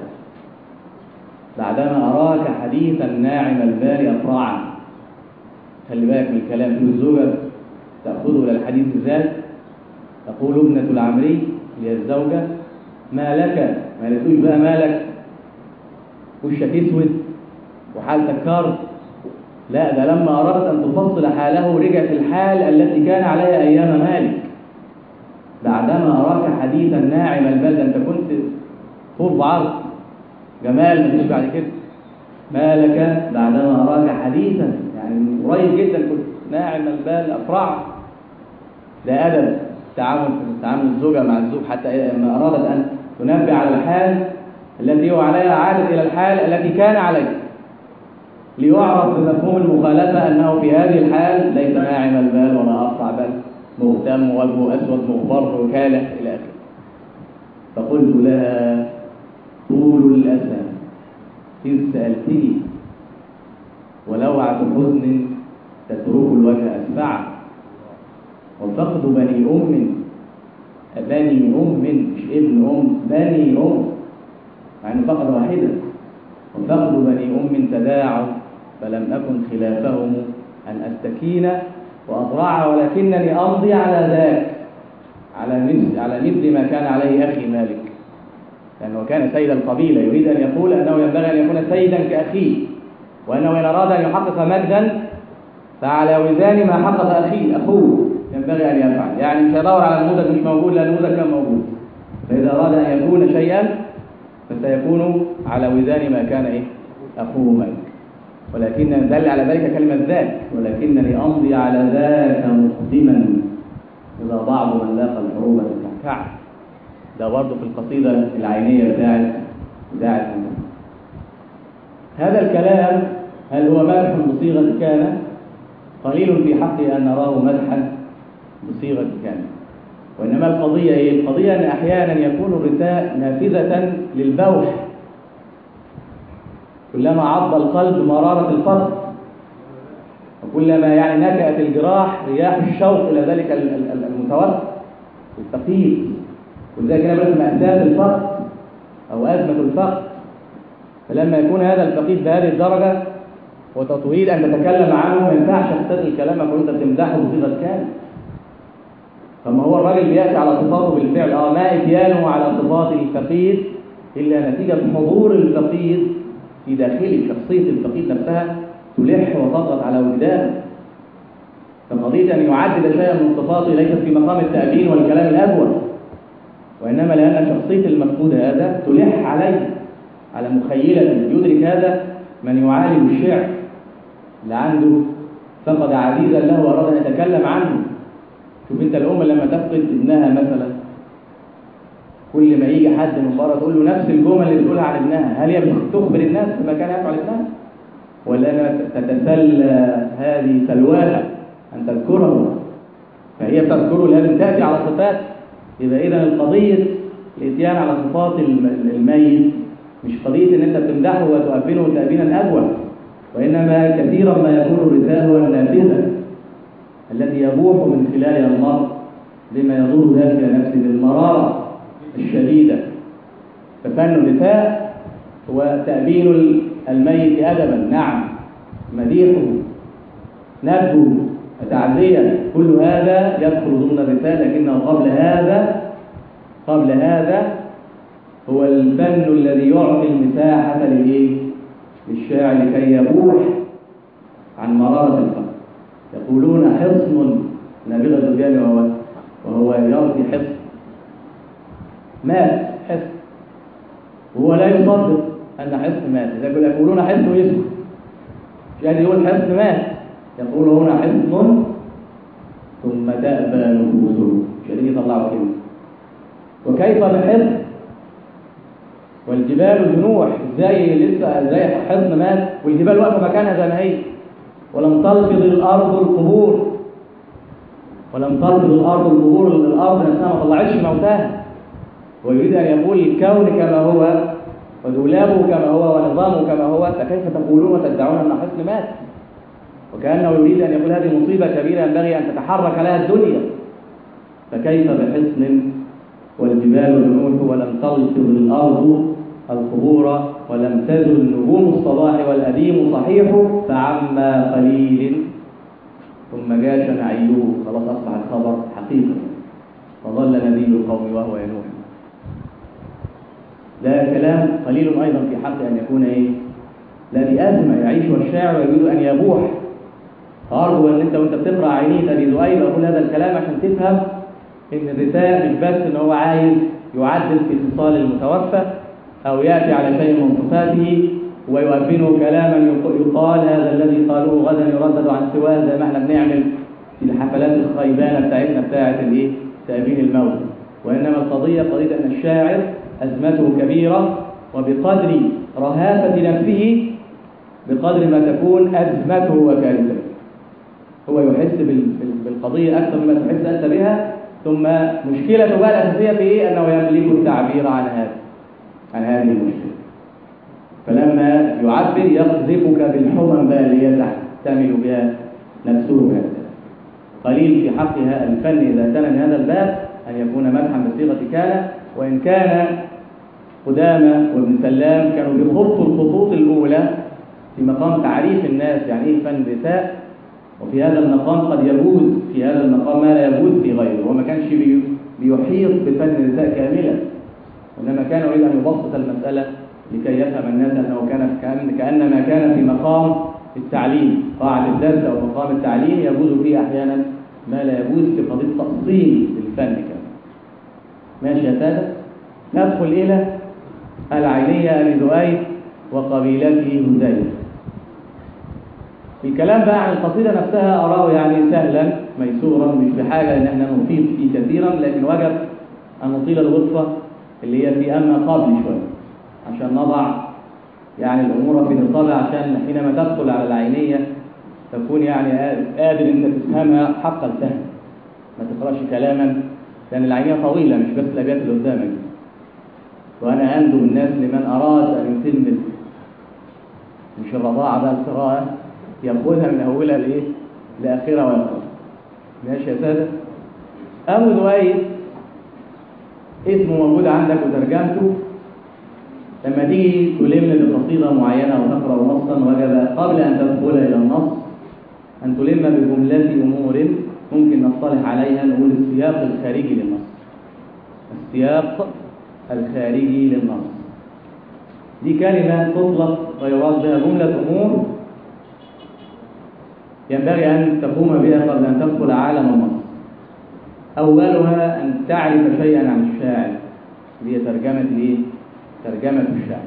Speaker 1: بعدما أراك حديثا ناعم البال أفراعا. خلي بالك من الكلام، في الزوجة تأخذه إلى الحديث ذات، تقول ابنة العمري هي الزوجة ما لك، ما لتوش بقى مالك وشك اسود وحالتك كرب، لا، ده لما أردت أن تفصل حاله رجعت الحال التي كان عليها أيام مالك. بعدما أراك حديثا ناعم البال، ده أنت كنت طول بعرض جمال مفيش بعد كده. ما لك بعدما أراك حديثا، يعني من قريب جدا كنت ناعم البال أفرع. ده أدب تعامل تعامل الزوجة مع الزوج، حتى لما أرادت أن تنبه على الحال التي هو عليها عادت إلى الحال التي كان عليه، ليعرف بمفهوم المخالفة أنه في هذه الحال ليس ناعم البال ولا أفرع بل مهتم وجهه أسود مغبر وكالح إلى آخره. فقلت لها طول الأسى إذ سألتني ولوعة حزن تترك الوجه أسفعا. وفقد بني أم، بني أم مش ابن أم، بني أم، مع أنه فقد واحدة. وفقد بني أم تداعوا فلم أكن خلافهم أن أستكين وأضرع، ولكنني أمضي على ذاك، على مثل على مثل ما كان عليه أخي مالك، لأنه كان سيد القبيلة، يريد أن يقول أنه ينبغي أن يكون سيدا كأخيه، وأنه إن أراد أن يحقق مجدا فعلى وزان ما حقق أخيه أخوه ينبغي أن يفعل. يعني مش هيدور على نموذج مش موجود، لأن النموذج كان موجود، فإذا أراد أن يكون شيئا فسيكون على وزان ما كان إيه؟ أخوه مالك. ولكن دل على ذلك كلمة ذاك، ولكنني أمضي على ذاك مقدما إذا بعض من لاقى الحروب تكعكع. ده برضه في القصيدة العينية بتاعت بتاعت هذا الكلام. هل هو مدح بصيغة كان؟ قليل في حقي أن نراه مدحا بصيغة كان. وإنما القضية إيه؟ القضية أن أحيانا يكون الرثاء نافذة للبوح، كلما عض القلب مرارة الفرق، وكلما يعني نكأت الجراح رياح الشوق إلى ذلك المتوفى الفقيد. ولذلك أنا بقول مأساة الفقد أو أزمة الفقد. فلما يكون هذا الفقيد بهذه الدرجة وتريد أن تتكلم عنه، ما ينفعش تستدل الكلام وأنت تمدحه بصيغة كان. فما هو الراجل بيأتي على صفاته بالفعل، اه ما إتيانه على صفات الفقيد إلا نتيجة حضور الفقيد في داخله. شخصية الفقيد نفسها تلح وتضغط على وجدانه. فقضية أن يعدد شيئا من صفاته ليست في مقام التأبين والكلام الأجود، وإنما لأن شخصية المفقود هذا تلح عليه، على مخيلة. يدرك هذا من يعالج الشعر، اللي عنده فقد عزيزا له وأراد أن يتكلم عنه. شوف أنت الأم لما تفقد ابنها مثلا، كل ما يجي حد من بره تقول له نفس الجمل اللي بتقولها عن ابنها. هل هي بتخبر الناس بما كان يفعل ابنها؟ ولا أنها تتسلى هذه سلواها أن تذكره؟ فهي بتذكره لازم تأتي على صفات. يبقى إذا القضية الإتيان على صفات الميت مش قضية إن أنت بتمدحه وتؤبنه تأبينا أجود، وإنما كثيرا ما يكون الرثاء هو النافذة التي يبوح من خلالها المرء بما يضر داخل نفسه بالمرارة الشديدة. ففن الرثاء هو تأبين الميت أدبا، نعم، مديحه، نبه، تعزية، كل هذا يدخل ضمن الرثاء. لكنه قبل هذا قبل هذا هو الفن الذي يعطي المساحة للإيه؟ للشاعر لكي يبوح عن مرارة الفقر. يقولون حصن نابغة الزجاج وهو وهو يرثي حصن، مات حصن وهو لا يصدق أن حصن مات. إذا يقولون حصن يسكت، يعني يقول حصن مات، يقولون حصن ثم تأبى نفوسه، مش قادرين يطلعوا كلمة. وكيف بحصن والجبال جنوح؟ ازاي لسه ازاي حصن مات والجبال واقفه مكانها زي ما هي، ولم تلفظ الارض القبور، ولم تلفظ الارض القبور، الارض نفسها ما طلعتش موتاها. ويريد ان يقول الكون كما هو ودولابه كما هو ونظامه كما هو، فكيف تقولون وتدعون ان حصن مات؟ وكانه يريد ان يقول هذه مصيبه كبيره ينبغي ان تتحرك لها الدنيا. فكيف بحصن والجبال جنوح ولم تلفظ الارض القبور ولم تزل نجوم الصباح والأديم صحيح فعما قليل ثم جاش نعيوه. خلاص أصبح الخبر حقيقة، فظل نبي القوم وهو ينوح. لا كلام قليل أيضا في حق أن يكون إيه؟ لا بأزمة يعيشها الشاعر ويريد أن يبوح. فأرجو أن أنت وأنت بتقرأ عينيك أبي ذؤيب أقول هذا الكلام عشان تفهم إن الرثاء مش بس إن هو عايز يعدل في خصال المتوفى أو يأتي على شيء من صفاته ويؤبنه كلاما يقال هذا الذي قالوه غدا يردد عن سواه، زي ما احنا بنعمل في الحفلات الخيبانة بتاعتنا بتاعت الايه؟ تأبين الموت. وإنما القضية قضية أن الشاعر أزمته كبيرة، وبقدر رهافة نفسه بقدر ما تكون أزمته وكارثته. هو يحس بالقضية أكثر مما تحس أنت بها. ثم مشكلته بقى الأساسية في إيه؟ أنه يملك التعبير عن هذا عن هذه المشكلة. فلما يعبر يقذفك بالحمم بقى اللي هي تحتمل بها نفسه هذا. قليل في حقها الفن إذا كان من هذا الباب أن يكون مدحا بصيغة كان، وإن كان قدامى وابن سلام كانوا بيخطوا الخطوط الأولى في مقام تعريف الناس يعني إيه فن الرثاء، وفي هذا المقام قد يجوز في هذا المقام ما لا يجوز في غيره، وما كانش بيحيط بفن الرثاء كاملا، وإنما كان يريد أن يبسط المسألة لكي يفهم الناس أنه كان كأنما كان في مقام التعليم، قاعة الدرس أو مقام التعليم يجوز فيه أحيانا ما لا يجوز في قضية تأصيل للفن كامل. ماشي يا سادة؟ ندخل إلى العينية أبي ذؤيب وقبيلته هذيل. الكلام بقى عن القصيدة نفسها أراه يعني سهلا ميسورا، مش بحاجة إن احنا نطيل فيه كثيرا، لكن وجب أن نطيل الغرفة اللي هي في أما قبل شوية عشان نضع يعني الأمور في نصابها، عشان حينما تدخل على العينية تكون يعني قادر أنت تفهمها حق الفهم، ما تقراش كلاما، لأن العينية طويلة مش بس الأبيات اللي قدامك. وأنا أندب الناس لمن أراد أن يتم مش الرضاعة بقى القراءة يأخذها من أولها لإيه؟ لآخرها ويقرأ. ماشي يا سادة؟ أبو ذؤيب اسمه موجود عندك وترجمته، لما تيجي تلم بقصيدة معينة وتقرأ نصا وجب قبل أن تدخل إلى النص أن تلم بجملة أمور ممكن نصطلح عليها، نقول السياق الخارجي للنص. السياق الخارجي للنص دي كلمة تطلق ويراد بها جملة أمور ينبغي أن تقوم بها قبل أن تدخل عالم النص. أولها أن تعرف شيئا عن الشاعر، هي ترجمة ليه؟ ترجمة الشاعر.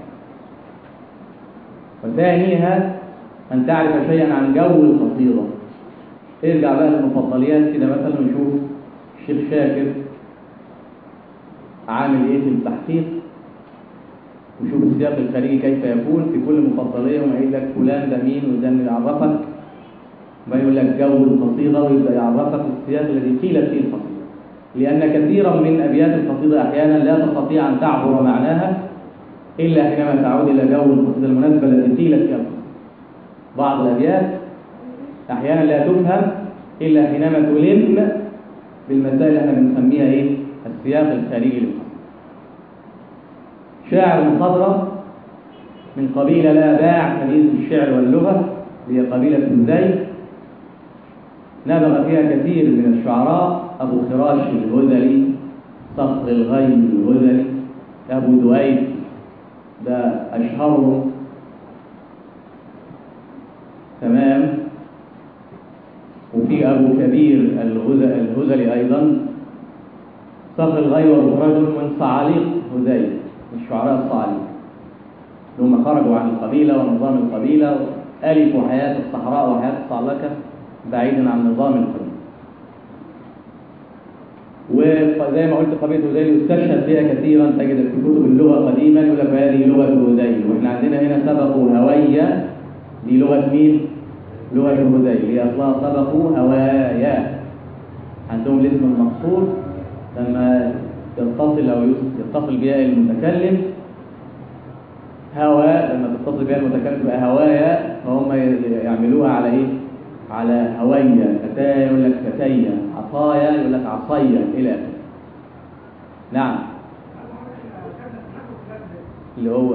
Speaker 1: وثانيها أن تعرف شيئا عن جو القصيدة. ارجع بقى للمفضليات كده، مثلا نشوف الشيخ شاكر عامل ايه في التحقيق، وشوف السياق الخارجي كيف يكون في كل مفضلية، وما يقول لك فلان ده مين وده اللي يعرفك، ما يقول لك جو القصيدة ويبدأ يعرفك السياق الذي قيلت فيه القصيدة، لأن كثيرا من أبيات القصيدة أحيانا لا تستطيع أن تعبر معناها إلا حينما تعود إلى جو القصيدة المناسبة التي قيلت فيها القصيدة. بعض الأبيات أحيانا لا تفهم إلا حينما تلم بالمسائل اللي احنا بنسميها إيه؟ السياق الخارجي للقصيدة. شاعر مخضرم من قبيلة لا باع حديث الشعر واللغة، هي قبيلة هذيل، نبغ فيها كثير من الشعراء، أبو خراش الهذلي، صخر الغيم الهذلي، أبو ذؤيب ده أشهرهم، تمام. وفي أبو كبير الهذلي أيضا. صخر الغيم رجل من صعاليق هذيل، من الشعراء الصعاليق، هم خرجوا عن القبيلة ونظام القبيلة وألفوا حياة الصحراء وحياة الصعلكة بعيدا عن نظام القبيلة. وزي ما قلت قبيلة هذيل يستشهد فيها كثيرا، تجد في كتب اللغة قديما يقول لك هذه لغة هذيل، واحنا عندنا هنا سبقوا هوية، دي لغة مين؟ لغة هذيل، هي أصلها سبقوا هوايا. عندهم الاسم المقصور لما يتصل أو يتصل بها المتكلم هوا، لما تتصل بها المتكلم تبقى هوايا، فهم يعملوها على إيه؟ على هوية. فتايا يقول لك فتية، عصايا يقول لك عصية، إلى آخره. نعم، اللي هو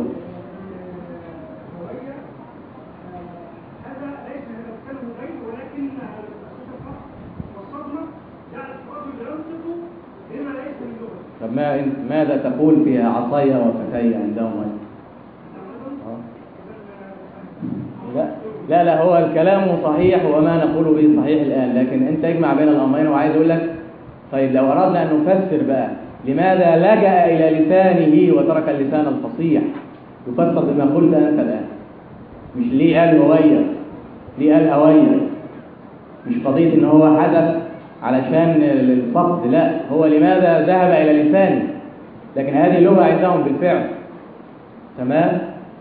Speaker 1: طب ما ماذا تقول في عصايا وفتية عندهم؟ لا لا لا هو الكلام صحيح وما نقوله به صحيح الآن، لكن أنت اجمع بين الأمرين. وعايز أقول لك طيب لو أردنا أن نفسر بقى لماذا لجأ إلى لسانه وترك اللسان الفصيح، يفسر بما قلت أنت الآن. مش ليه قال هوية، ليه قال هوية، مش قضية إن هو حدث علشان الفقد، لا، هو لماذا ذهب إلى لسانه، لكن هذه لغة عندهم بالفعل. تمام؟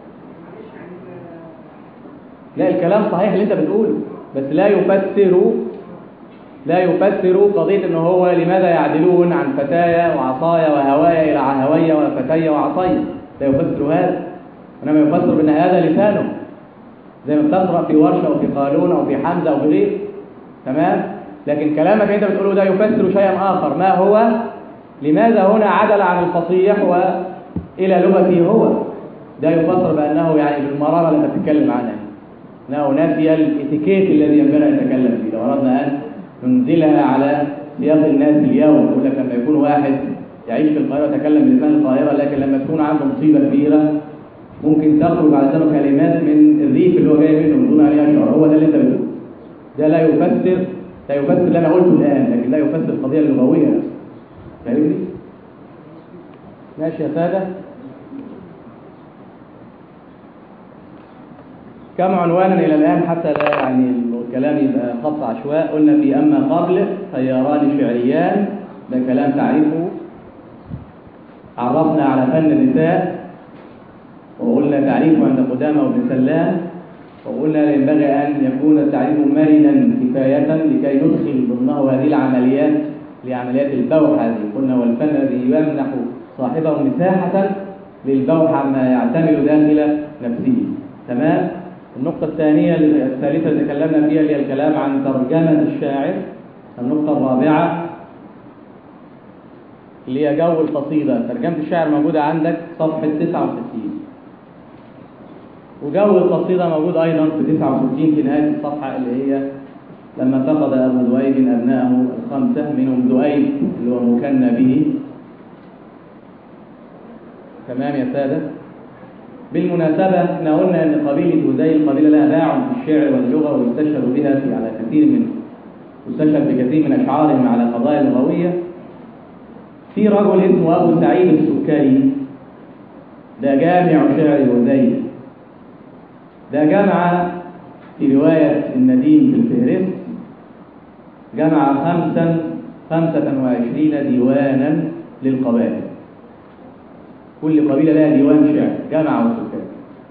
Speaker 1: لا الكلام صحيح اللي انت بتقوله، بس لا يفسر لا يفسر قضية انه هو لماذا يعدلون عن فتايا وعصايا وهوايا الى هوية وفتية وعصايا، لا يفسر هذا، انما يفسر بان هذا لسانه، زي ما بتقرأ في ورشة او في قالون او في حمزة او في غيره. تمام؟ لكن كلامك أنت بتقوله ده يفسر شيئا آخر. ما هو؟ لماذا هنا عدل عن الفصيح وإلى لغته هو؟ ده يفسر بأنه يعني بالمرارة اللي بتتكلم عنها، أنه نسي الاتيكيت الذي ينبغي أن يتكلم فيه. لو أردنا أن ننزلها على سياق الناس اليوم، يقول لك لما يكون واحد يعيش في القاهرة يتكلم بلسان القاهرة، لكن لما تكون عنده مصيبة كبيرة ممكن تخرج على لسانه كلمات من الريف اللي هو جاي منه من دون أن يشعر. هو ده اللي أنت بتقوله. ده لا يفسر لا يفسر اللي أنا قلته الآن، لكن لا يفسر القضية اللغوية نفسها. فاهمني؟ ماشي يا سادة. كم عنوانا إلى الآن حتى لا يعني الكلام يبقى خط عشواء. قلنا في أما قبل تياران شعريان، ده كلام تعريفه. عرفنا على فن النساء وقلنا تعريفه عند قدامى وابن سلام، وقلنا ينبغي أن يكون التعريف مرنا كفاية لكي ندخل ضمنه هذه العمليات لعمليات البوح هذه. قلنا والفن الذي يمنح صاحبه مساحة للبوح عما يعتمد داخل نفسه. تمام. النقطة الثانية الثالثة اللي تكلمنا فيها اللي هي الكلام عن ترجمة الشاعر. النقطة الرابعة اللي هي جو القصيدة. ترجمة الشاعر موجودة عندك صفحة تسعة وستين، وجو القصيدة موجود أيضا في تسعة وستين في نهاية الصفحة، اللي هي لما فقد أبو ذؤيب أبنائه الخمسة منهم ذؤيب اللي هو مكنى به. تمام يا سادة. بالمناسبة احنا قلنا ان قبيلة هذيل قبيلة لها باع في الشعر واللغة ويستشهر بها في على كثير من يستشهر بكثير من اشعارهم على قضايا لغوية. في رجل اسمه ابو سعيد السكري، ده جامع شعر هذيل. ده جمع في رواية النديم في الفهرست جمع خمسا خمسة وعشرين ديوانا للقبائل. كل قبيلة لها ديوان شعر جمع السكري.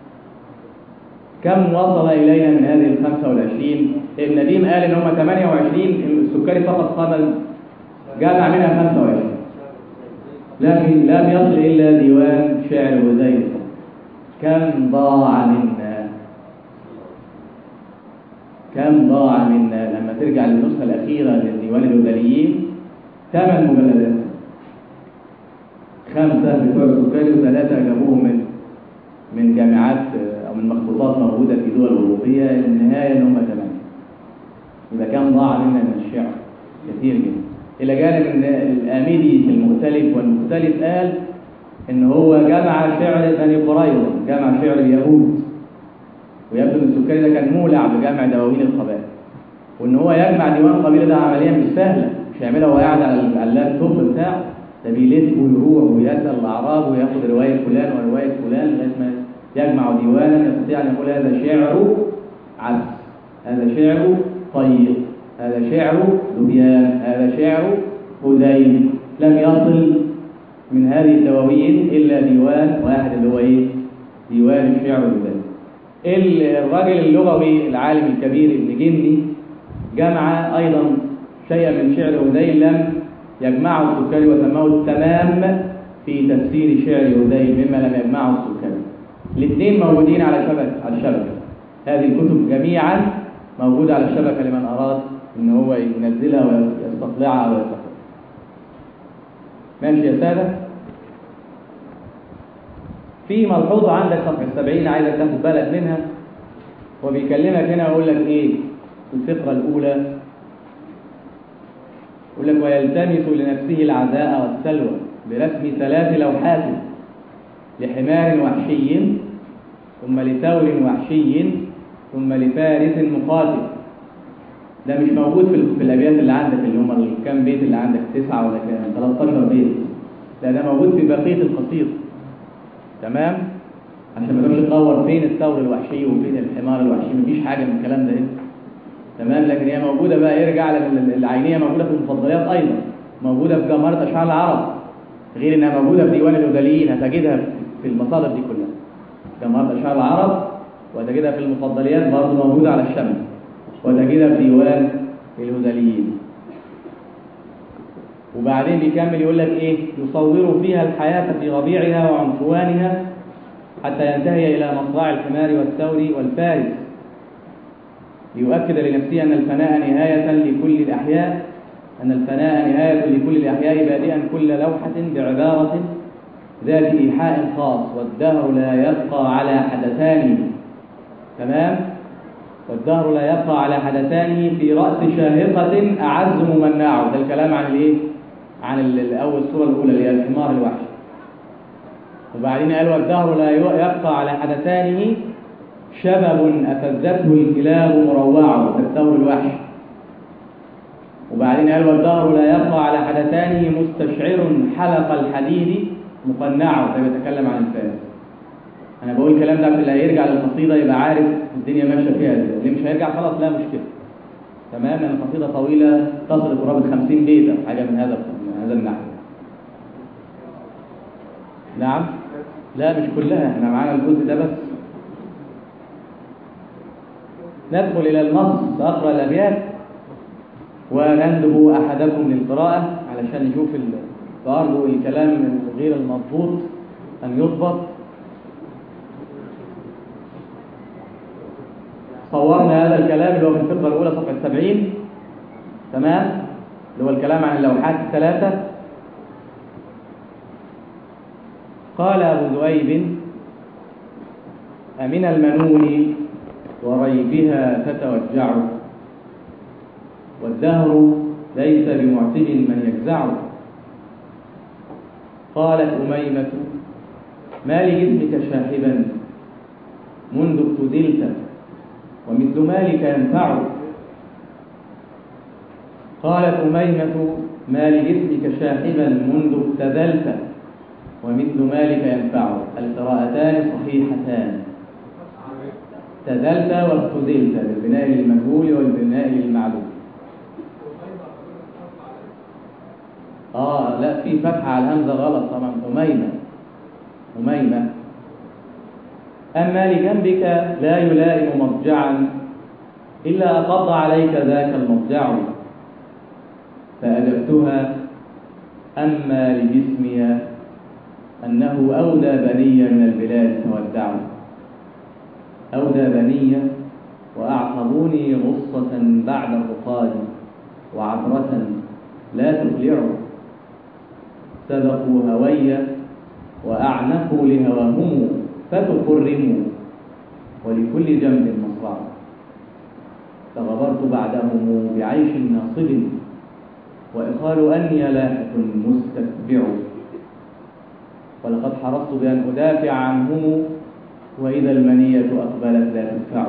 Speaker 1: كم وصل إلينا من هذه الخمسة والعشرين؟ النديم قال إن هم ثمانية وعشرين، السكري فقط قام جمع منها خمسة وعشرين، لكن لم يصل إلا ديوان شعر هذيل. كم ضاع منا كم ضاع منا لما ترجع للنسخة الأخيرة للديوان الهذيليين، ثمان مجلدات، خمسة بتوع السكري وثلاثة جابوهم من من جامعات أو من مخطوطات موجودة في دول أوروبية. النهاية إن هم ثمانية. إذا كان ضاع منا من الشعر كثير جدا. إلى جانب إن الآمدي في المختلف والمختلف قال إن هو جمع شعر بني قريظة، جمع شعر اليهود، ويبدو إن السكري ده كان مولع بجمع دواوين القبائل، وإن هو يجمع ديوان قبيلة ده عملية مش سهلة، مش هيعملها وهو قاعد على اللابتوب بتاعه، ده بيلف ويروح ويسأل الأعراب وياخد رواية فلان ورواية فلان لغاية ما يجمع ديوانا يستطيع أن يقول هذا شعر عبس، هذا شعر طيب، هذا شعر ذبيان، هذا شعر هذيل. لم يصل من هذه الدواوين إلا ديوان واحد اللي هو إيه؟ ديوان الشعر هذيل. الراجل اللغوي العالم الكبير ابن جندي جمع أيضا شيئا من شعر هذيل لم يجمعه السكري وسماه التمام في تفسير شعر هذيل مما لم يجمعه السكري. الاثنين موجودين على شبكة على الشبكة. هذه الكتب جميعا موجودة على الشبكة لمن أراد إن هو ينزلها ويستطلعها ويستطلعها. ماشي يا سادة. في ملحوظة عندك صفحة سبعين عايزك تاخد بالك منها، وبيكلمك هنا ويقول لك إيه في الفقرة الأولى، يقول لك ويلتمس لنفسه العزاء والسلوى برسم ثلاث لوحات لحمار وحشي ثم لثور وحشي ثم لفارس مقاتل. ده مش موجود في, في الأبيات اللي عندك اللي هم الكام بيت اللي عندك، تسعة ولا كام ثلاثة عشر بيت، لا ده موجود في بقية القصيدة. تمام، عشان ما تقولش تدور فين الثور الوحشي وفين الحمار الوحشي، مفيش حاجة من الكلام ده هنا. تمام، لكن هي موجودة بقى، يرجع للعينية موجودة في المفضليات أيضا، موجودة في جمهرة أشعار العرب، غير إنها موجودة في ديوان الهذيليين هتجدها في المصادر دي كلها. جمهرة أشعار العرب وتجدها في المفضليات برضه موجودة على الشمل، وتجدها في ديوان الهذيليين. وبعدين بيكمل يقول لك إيه؟ يصور فيها الحياة في ربيعها وعنفوانها حتى ينتهي إلى مصراع الحمار والثور والفارس. ليؤكد لنفسه أن الفناء نهاية لكل الأحياء أن الفناء نهاية لكل الأحياء بادئا كل لوحة بعبارة ذات إيحاء خاص، والدهر لا يبقى على حدثانه. تمام؟ والدهر لا يبقى على حدثانه في رأس شاهقة أعز ممنعه. ده الكلام عن الإيه؟ عن الأول الصورة الأولى اللي هي الحمار الوحشي. وبعدين قال والدهر لا يبقى على حدثانه شبب أفزته الكلاب مروعه، الثور الوحش. وبعدين قال والدهر لا يبقى على حدثانه مستشعر حلق الحديد مقنعه، ده بيتكلم عن الفارس. انا بقول الكلام ده عشان اللي هيرجع للقصيده يبقى عارف الدنيا ماشيه فيها ازاي، اللي مش هيرجع خلاص لا مشكله. تمام؟ لان القصيده طويله تصل قرابه خمسين بيت حاجه من هذا من هذا النحو. نعم؟ لا مش كلها، احنا معانا الجزء ده بس. ندخل الى النص، ساقرا الابيات ونندب احدكم للقراءه علشان نشوف فارجو الكلام غير المضبوط ان يضبط. صورنا هذا الكلام اللي هو في الفقرة الأولى صفحة سبعين. تمام؟ اللي هو الكلام عن اللوحات الثلاثة. قال أبو ذؤيب: أمن المنون وريبها تتوجع، والدهر ليس بمعتب من يجزع. قالت أميمة: ما لجسمك شاحبا منذ ابتدلت، ومثل مالك ينفع. قالت أميمة: ما لجسمك شاحبا منذ ابتذلت، ومثل مالك ينفع. القراءتان صحيحتان، ابتذلت وابتذلت بالبناء للمجهول والبناء للمعلوم. اه لا، في فتحة على الهمزة غلط طبعا. أميمة أميمة. أما لجنبك لا يلائم مضجعا إلا أقض عليك ذاك المضجع. فأجبتها: أما لجسمي أنه أودى بني من البلاد تودعوا، أودى بني وأعقبوني غصة بعد الرقاد، وعبرة لا تقلعوا. سبقوا هوي وأعنقوا لهواهم فتقرموا، ولكل جنب مصرع. فغبرت بعدهم بعيش ناصب، وإخال أني لاحق مستتبع. ولقد حرصت بأن أدافع عنهم، وإذا المنية أقبلت لا تدفع،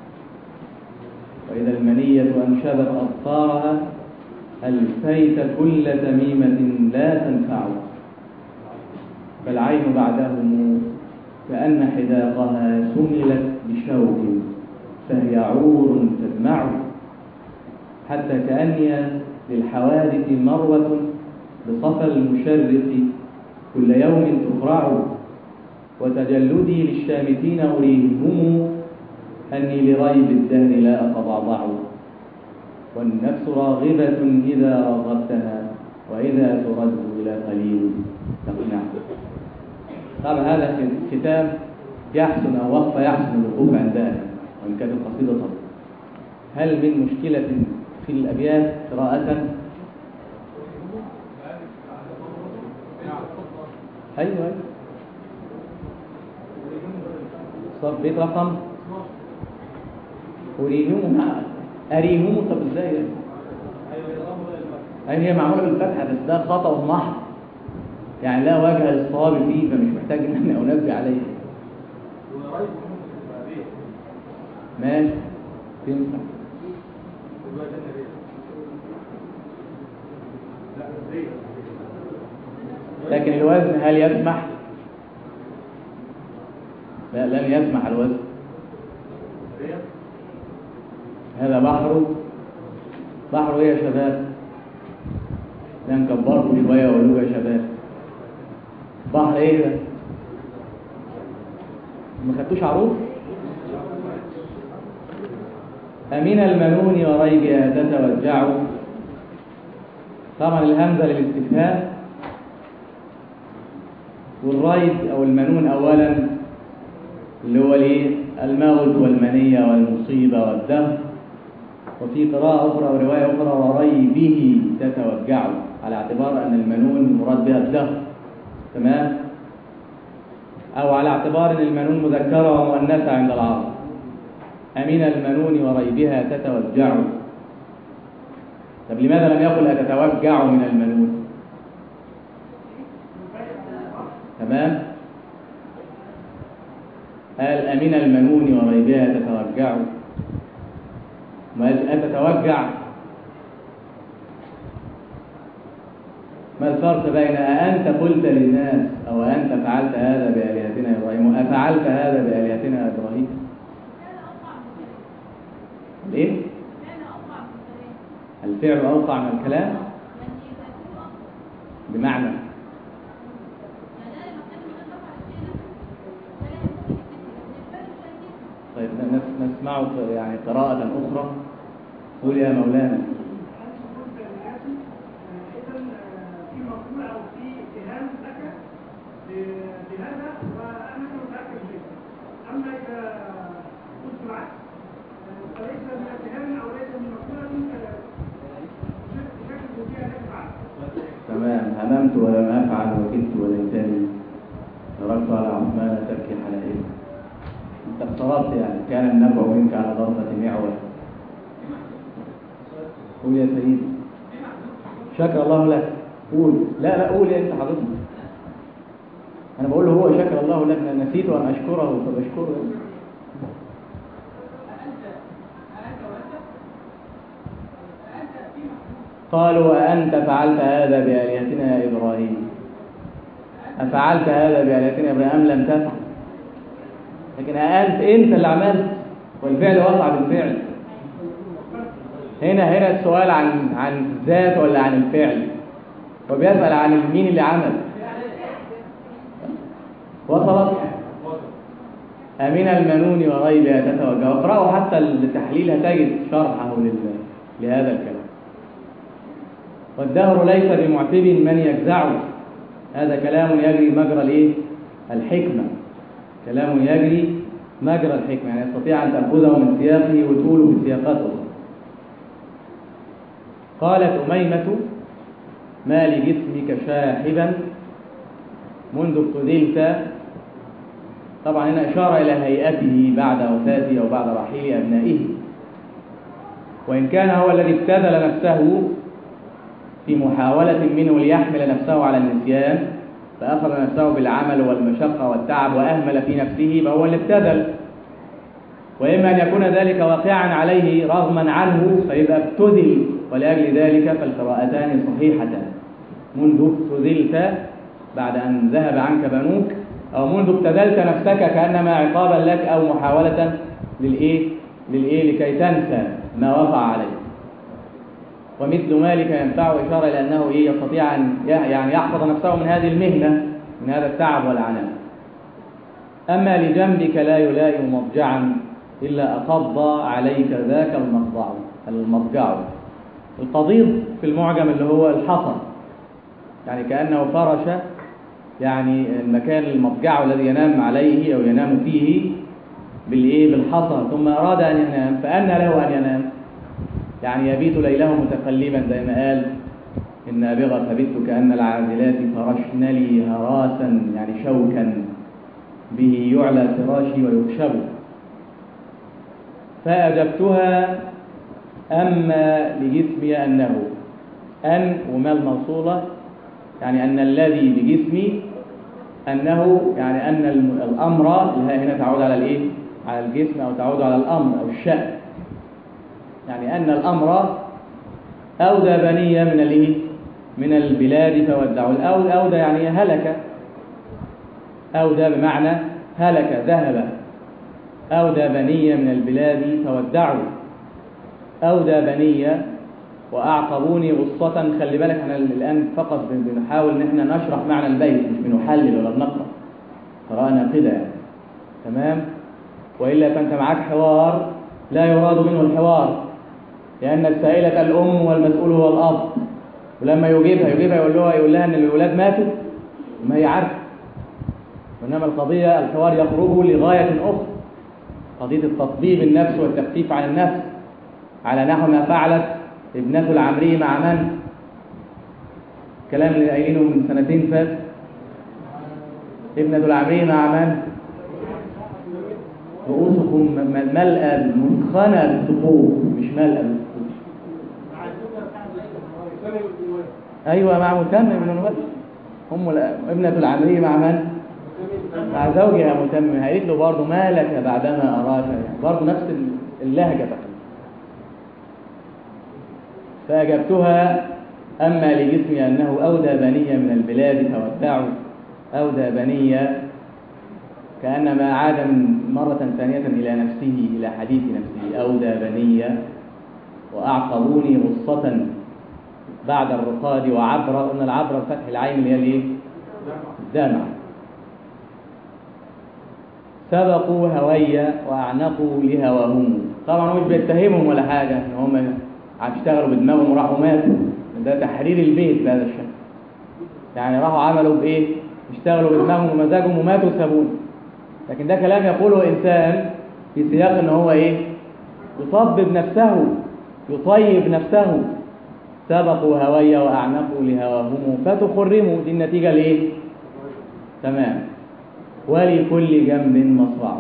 Speaker 1: وإذا المنية أنشبت أبصارها ألفيت كل تميمة لا تنفع. فالعين بعدهم كأن حداقها سملت بشوك، فهي عور تدمع. حتى كأني للحوادث مروة بصفى المشرق كل يوم تقرع. وتجلدي للشامتين أريهم أني لريب الدهر لا أتضعضع. والنفس راغبة إذا رغبتها، وإذا ترد إلى قليل تقنع. طبعا هذا كتاب يحسن أو وقف يحسن الوقوف عندها، وإن كانت القصيدة طبعا. هل من مشكلة في الأبيات قراءة؟ أيوة أيوة. صف بيت رقم أريهم أريهم. طب إزاي؟ أيوة هي معمولة بالفتحة، بس ده خطأ محض يعني لا وجه للصواب فيه، فمش محتاج ان احنا انبه عليه. ماشي تنفع. لكن الوزن هل يسمح؟ لا لن يسمح الوزن. هذا بحر بحر ايه يا شباب؟ ده نكبركم شويه وقولوا يا شباب بحر ايه ده؟ ما خدتوش عروض؟ أمين المنون وريبها تتوجع. طبعا الهمزة للاستفهام، والريب أو المنون أولا اللي هو الايه؟ الموت والمنية والمصيبة والدهر، وفي قراءة أخرى ورواية أخرى وريبه تتوجع، على اعتبار أن المنون مراد بها الدهر. تمام؟ أو على اعتبار أن المنون مذكرة ومؤنثة عند العرب. أمين المنون وريبها تتوجع. طب لماذا لم يقل أتتوجع من المنون؟ تمام؟ قال أمين المنون وريبها تتوجع، ما قالش أتتوجع. ما الفرق بين أأنت قلت للناس أو أنت فعلت هذا بآلهتنا يا إبراهيم وأفعلت هذا بآلهتنا يا إبراهيم؟ ليه؟ الفعل أوقع من الكلام. بمعنى طيب نسمع يعني قراءة أخرى. قول يا مولانا.
Speaker 2: بهذا وانا متاكد منه، اما اذا قلت العكس فليس من اتهام او ليس من مقوله بشكل فيها لا تفعل.
Speaker 1: تمام. هممت ولم افعل وكدت وليتني تركت على عثمان تركي حلائل. انت افترضت يعني كان النبع منك على ضربة معول. قول يا سيدي. شكر الله لك. قول. لا لا قول يا انت حضرتك. أنا بقول له هو شكر الله لك، نسيت أن أشكره فبشكره. قالوا أأنت فعلت هذا بآلهتنا يا إبراهيم؟ أفعلت هذا بآلهتنا يا إبراهيم أم لم تفعل؟ لكن أأنت أنت اللي عملت والفعل وقع بالفعل. هنا هنا السؤال عن عن الذات ولا عن الفعل؟ وبيسأل عن مين اللي عمل. وصلت؟ أمين المنون وريبها تتوجع. واقرأوا حتى التحليل هتجد شرحه لهذا الكلام. والدهر ليس بمعتب من يجزعه. هذا كلام يجري مجرى الايه؟ الحكمة. كلام يجري مجرى الحكمة، يعني يستطيع أن تأخذه من سياقه وتقوله في سياقات أخرى. قالت أميمة: ما لجسمك شاحبا منذ ابتدلت. طبعا هنا إشارة إلى هيئته بعد وفاته أو بعد رحيل أبنائه، وإن كان هو الذي ابتذل نفسه في محاولة منه ليحمل نفسه على النسيان، فأخذ نفسه بالعمل والمشقة والتعب وأهمل في نفسه، فهو اللي ابتذل. وإما أن يكون ذلك واقعا عليه رغما عنه فيبقى ابتذل، ولأجل ذلك فالقراءتان صحيحتان. منذ ابتذلت بعد أن ذهب عنك بنوك، أو منذ ابتذلت نفسك كأنما عقابا لك أو محاولة للإيه؟ للإيه؟ لكي تنسى ما وقع عليك. ومثل مالك ينفع إشارة إلى أنه إيه؟ يستطيع أن يعني يحفظ نفسه من هذه المهنة، من هذا التعب والعناء. أما لجنبك لا يلائم مضجعا إلا أقض عليك ذاك المضجع. المضجع القضيض في المعجم اللي هو الحصى، يعني كأنه فرش يعني المكان المضجع الذي ينام عليه أو ينام فيه بالإيه؟ بالحصى، ثم أراد أن ينام فأنى له أن ينام، يعني يبيت ليله متقلبا زي ما قال إن أبغى فبت كأن العازلات فرشن لي هراسا، يعني شوكا به يعلى فراشي ويخشب. فأجبتها: أما لجسمي أنه أن وما الموصولة، يعني أن الذي بجسمي أنه، يعني أن الأمر هنا تعود على الإيه؟ على الجسم أو تعود على الأمر أو الشأن، يعني أن الأمر أودى بنية من الإيه؟ من البلاد فودعوا. الأودى يعني هلك، أودى بمعنى هلك ذهب. أودى بنية من البلاد فودعوا. أودى بنية وأعقبوني غصة. خلي بالك احنا الآن فقط بنحاول ان احنا نشرح معنى البيت، مش بنحلل ولا بنقرأ قراءة كده يعني. تمام؟ وإلا فأنت معاك حوار لا يراد منه الحوار، لأن السائلة الأم والمسؤول هو الأب، ولما يجيبها يجيبها يقول لها يقول لها ان الأولاد ماتوا ما هي عارفة. وإنما القضية الحوار يخرج لغاية أخرى، قضية التطبيب النفس والتخفيف عن النفس. على نحو ما فعلت ابنة العمري مع من؟ الكلام اللي قايلينه من سنتين فات. ابنة العمري مع من؟ رؤوسكم ملأى مثخنة بالثقوب، مش ملأى بالثقوب. ايوه مع متمم من الولد. ام ابنة العمري مع من؟ مع زوجها متمم. قالت له برضه ما لك بعدما اراك، يعني برضه نفس اللهجه تقريبا. فاجبتها اما لجسمي انه اودى بني من البلاد فودعوا، اودى بني كانما عاد من مره ثانيه الى نفسه، الى حديث نفسه. اودى بني واعقبوني غصه بعد الرقاد وعبر. قلنا العبر بفتح العين اللي هي الايه؟ الدمع. سبقوا هويا واعنقوا لهواهم. طبعا مش بيتهمهم ولا حاجه ان هم عم يشتغلوا بدماغهم وراحوا ماتوا، ده تحرير البيت بهذا الشكل. يعني راحوا عملوا بايه؟ اشتغلوا بدماغهم ومزاجهم وماتوا وسابونا. لكن ده كلام يقوله انسان في سياق ان هو ايه؟ يطبب نفسه، يطيب نفسه. سبقوا هويا واعنقوا لهواهم فتخرموا. دي النتيجه لايه؟ تمام. ولكل جنب مصرع.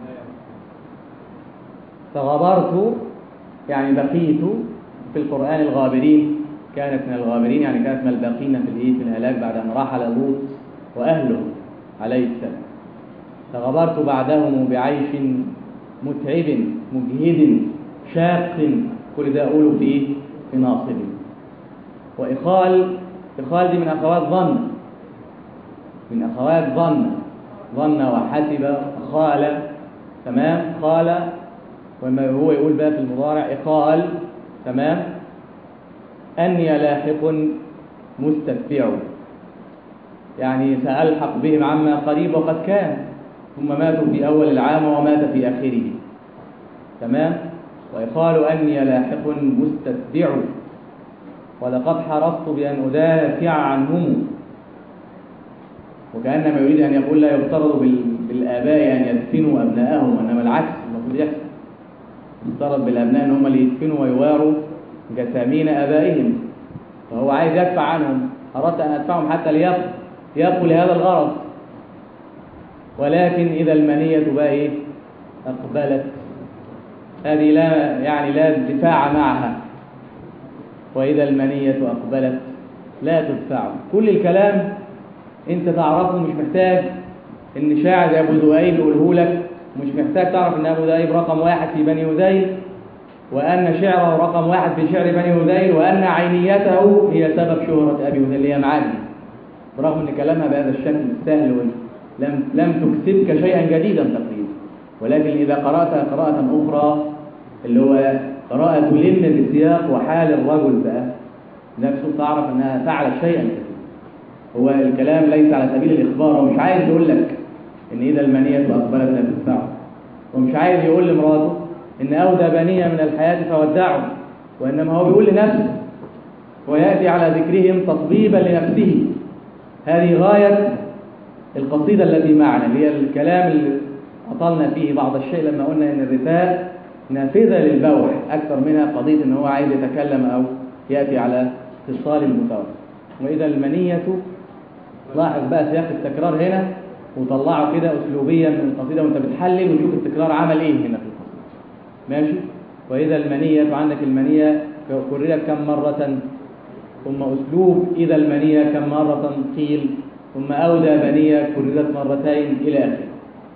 Speaker 1: فغبرت يعني بقيت في القرآن الغابرين، كانت من الغابرين يعني كانت من الباقين في الايه؟ في الهلاك بعد ان رحل لوط واهله عليه السلام. فغبرت بعدهم بعيش متعب مجهد شاق. كل ده اقوله في ايه؟ في ناصب. واخال، اخال دي من اخوات ظن، من اخوات ظن، ظن وحسب خال. تمام. قال، وما هو يقول بقى في المضارع إقال. تمام. أني لاحق مستتبع، يعني سألحق بهم عما قريب وقد كان. ثم ماتوا في أول العام ومات في آخره. تمام. ويقال أني لاحق مستتبع، ولقد حرصت بأن أدافع عنهم. وكأنما يريد أن يقول لا يفترض بالآباء أن يدفنوا أبنائهم، إنما العكس المفروض يحصل. يفترض بالأبناء أن هم اللي يدفنوا ويواروا جثامين آبائهم، فهو عايز يدفع عنهم. أردت أن أدفعهم حتى ليبقوا لهذا الغرض. ولكن إذا المنية بقى إيه؟ أقبلت. هذه لا يعني لا دفاع معها. وإذا المنية أقبلت لا تدفع. كل الكلام أنت تعرفه، مش محتاج إن شاعر زي أبو ذؤيب يقوله لك، مش محتاج تعرف إن أبو ذؤيب رقم واحد في بني هذيل، وأن شعره رقم واحد في شعر بني هذيل، وأن عينيته هي سبب شهرة أبي هذيل اللي هي معادي، برغم أن كلامها بهذا الشكل السهل لم لم تكسبك شيئا جديدا تقريبا. ولكن إذا قرأتها قراءة أخرى اللي هو قراءة تلم بسياق وحال الرجل بقى نفسه، تعرف أنها فعلت شيئا كثيرا. هو الكلام ليس على سبيل الإخبار، ومش عايز يقول لك إن إذا المنية أقبلت لا تدفعه، ومش عايز يقول لمراته إن أودى بنية من الحياة فودعه، وإنما هو بيقول لنفسه ويأتي على ذكرهم تطبيبا لنفسه. هذه غاية القصيدة التي معنا، اللي هي الكلام اللي أطلنا فيه بعض الشيء لما قلنا إن الرثاء نافذة للبوح أكثر منها قضية إن هو عايز يتكلم أو يأتي على اتصال المتوسط. وإذا المنية، لاحظ بقى سياق التكرار هنا وطلعه كده أسلوبيا من القصيدة وأنت بتحلل وشوف التكرار عمل إيه هنا في القصيدة. ماشي. وإذا المنية، عندك المنية كررت كم مرة، ثم أسلوب إذا المنية كم مرة قيل، ثم أودى بنية كررت مرتين إلى آخره.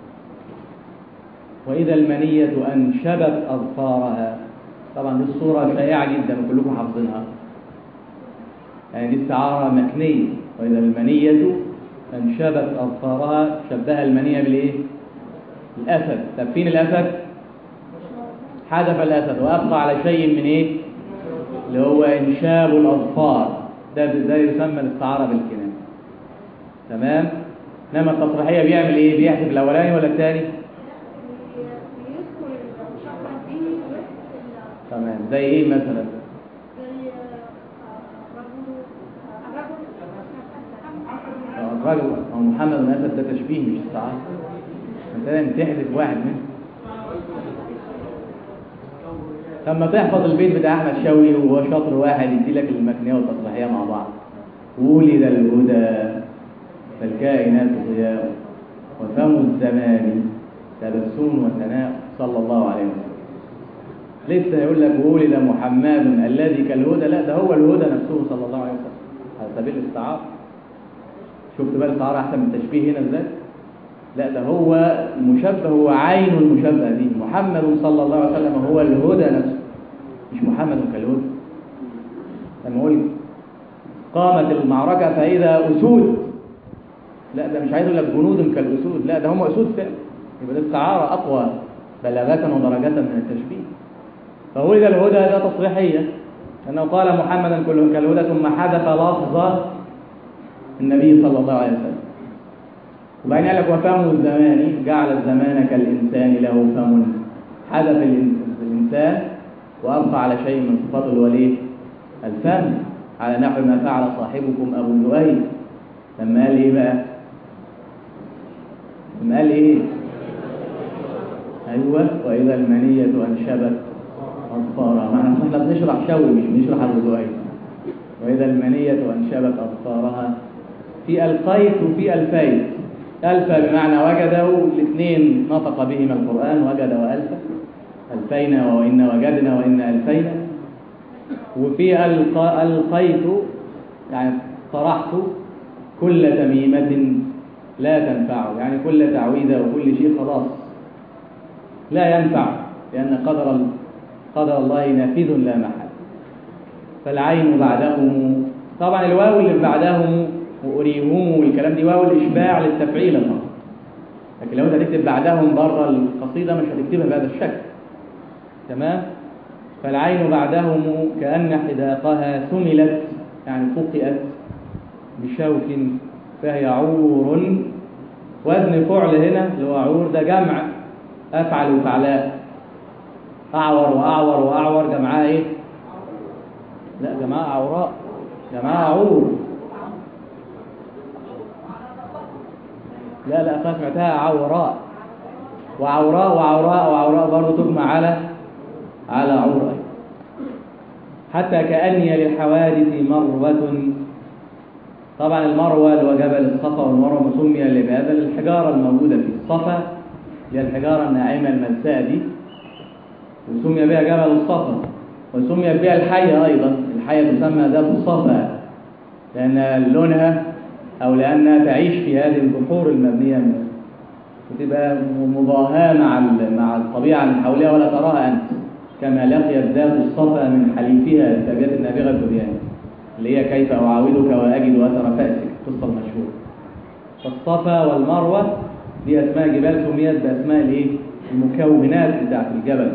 Speaker 1: وإذا المنية أنشبت أظفارها، طبعا دي الصورة شائعة جدا وكلكم حافظينها، يعني دي استعارة مكنية. وإذا المنية أنشبت أظفارها، شبه المنية بالإيه؟ الأسد. طب فين الأسد؟ حذف الأسد وأبقى على شيء من إيه؟ اللي هو إنشاب الأظفار. ده ده يسمى الاستعارة بالكناية. تمام. إنما التصريحية بيعمل إيه؟ بيحذف الأولاني ولا الثاني؟ تمام. زي إيه مثلا؟ الرجل أو محمد الأسد، ده تشبيه مش استعارة. أنت لازم تحذف واحد منهم. لما تحفظ البيت بتاع احمد شوقي وهو شاطر واحد يدي لك المكنيه والتصريحيه مع بعض. ولد الهدى فالكائنات ضياء وفم الزمان تبسم وثناء صلى الله عليه وسلم. لسه يقول لك ولد محمد الذي كالهدى، لا ده هو الهدى نفسه صلى الله عليه وسلم على سبيل الاستعاره. شفت بقى الاستعاره احسن من التشبيه هنا ازاي؟ لا ده هو المشبه، هو عين المشبه به. محمد صلى الله عليه وسلم هو الهدى نفسه، مش محمد كالهدى. لما اقول قامت المعركه فاذا اسود، لا ده مش عايز اقول لك جنود كالاسود، لا ده هم اسود فعلا. يبقى ده استعاره اقوى بلاغه ودرجه من التشبيه. فولد الهدى ده تصريحيه، انه قال محمدا كالهدى ثم حدث لفظ النبي صلى الله عليه وسلم. وبعدين قال لك وفم الزمان جعل الزمان كالانسان له فم. حدث الانسان وابقى على شيء من صفاته الوليه الفم، على نحو ما فعل صاحبكم ابو لؤي لما قال ايه بقى؟ لما قال ايه؟ ايوه واذا المنيه انشبت اظفارها. ما احنا بنشرح شوي مش بنشرح ابو لؤي. واذا المنيه انشبت اظفارها في القيت وفي الفيت. الف بمعنى وجده، الاثنين نطق بهما القران، وجد والف. الفينا وان وجدنا وان الفينا. وفي القيت يعني طرحت كل تميمه لا تنفع، يعني كل تعويذه وكل شيء خلاص لا ينفع، لان قدر قدر الله نافذ لا محل. فالعين بعدهم، طبعا الواو اللي بعدهم وأريهم والكلام دي واو الإشباع للتفعيل فقط، لكن لو انت هتكتب بعدهم بره القصيدة مش هتكتبها بهذا الشكل. تمام؟ فالعين بعدهم كأن حداقها ثملت، يعني فقئت بشوك فهي عور. وزن فعل هنا اللي هو عور ده جمع أفعل وفعلاء. أعور وأعور وأعور جمعها إيه؟ لا جماعة عوراء، جماعة عور. لا لا سمعتها عوراء، وعوراء وعوراء وعوراء برضه تجمع على على عور. حتى كأني للحوادث مروة. طبعا المروة اللي هو جبل الصفا، والمروة مسمية لهذا الحجارة الموجودة في الصفا، هي الحجارة الناعمة الملساء دي، وسمي بها جبل الصفا. وسمي بها الحية أيضا، الحية تسمى ذات الصفا لأن لونها أو لأنها تعيش في هذه البحور المبنية منها، وتبقى مضاهاة مع مع الطبيعة من حولها ولا تراها أنت، كما لقيت ذات الصفا من حليفها التابعة النابغة الدنيا اللي هي كيف أعاودك وأجد أثر فأسك، القصة المشهورة. فالصفا والمروة دي أسماء جبال سميت بأسماء الإيه؟ المكونات بتاعت الجبل.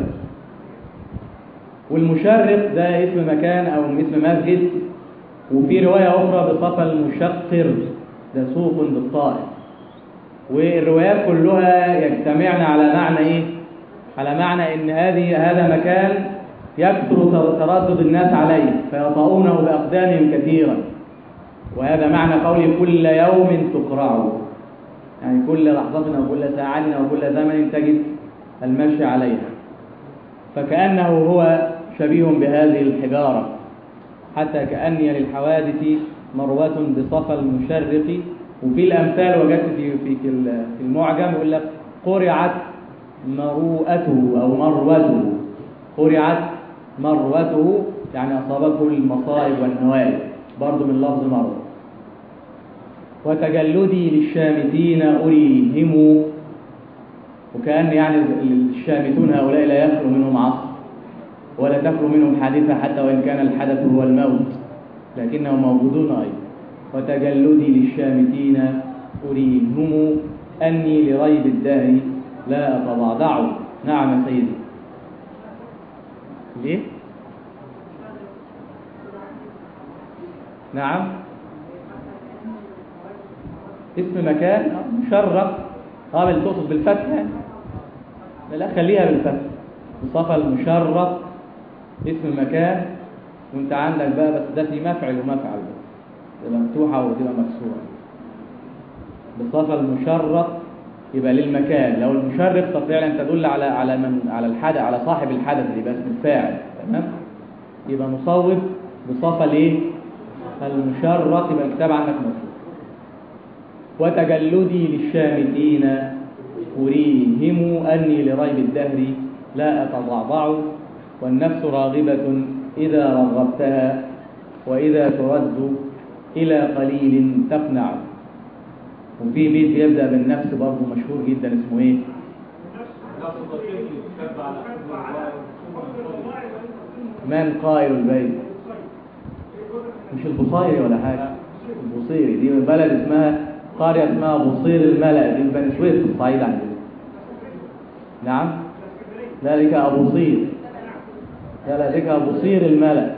Speaker 1: والمشرق ده اسم مكان أو اسم مسجد. وفي رواية أخرى بصفا المشقر ده سوق بالطائف. والروايات كلها يجتمعن على معنى إيه؟ على معنى إن هذه هذا مكان يكثر تردد الناس عليه فيطؤونه بأقدامهم كثيرا. وهذا معنى قولي كل يوم تقرع، يعني كل لحظة وكل ساعة وكل زمن تجد المشي عليها. فكأنه هو شبيه بهذه الحجارة. حتى كأني للحوادث مروة بصفا المشرق. وفي الأمثال وجدت في في في المعجم يقول لك قرعت مروءته أو مروته، قرعت مروته يعني أصابته المصائب والنوائب، برضو من لفظ مروة. وتجلدي للشامتين أريهم، وكأن يعني الشامتون هؤلاء لا يخلو منهم عصر ولا تخلو منهم حادثة، حتى وإن كان الحدث هو الموت لكنهم موجودون أيضا. وتجلدي للشامتين أريهم أني لريب الدهر لا أتضعضع. نعم يا سيدي. ليه؟ نعم اسم مكان مشرق قابل توصف بالفتح يعني. لا خليها بالفتح. الصفا المشرق اسم مكان، وانت عندك بقى بس ده في مفعل ومفعل، تبقى مفتوحه وتبقى مكسوره. بالصفا المشرق يبقى للمكان. لو المشرق ففعلا تدل على على من على الحدث، على صاحب الحدث اللي يبقى اسم الفاعل. تمام. يبقى نصوب بصفة الايه؟ المشرق. يبقى الكتاب عندك مصروف. وتجلدي للشامتين أريهم أني لريب الدهر لا أتضعضع، والنفس راغبة إذا رغبتها، وإذا ترد إلى قليل تقنع. وفي بيت يبدأ بالنفس برضه مشهور جدا اسمه ايه؟ من قائل البيت؟ مش البصيري ولا حاجة، البصيري دي بلد اسمها، قرية اسمها بصير الملأ، دي بني سويف في الصعيد عندنا. نعم؟ ذلك أبوصير. لا ذلك أبوصير الملأ.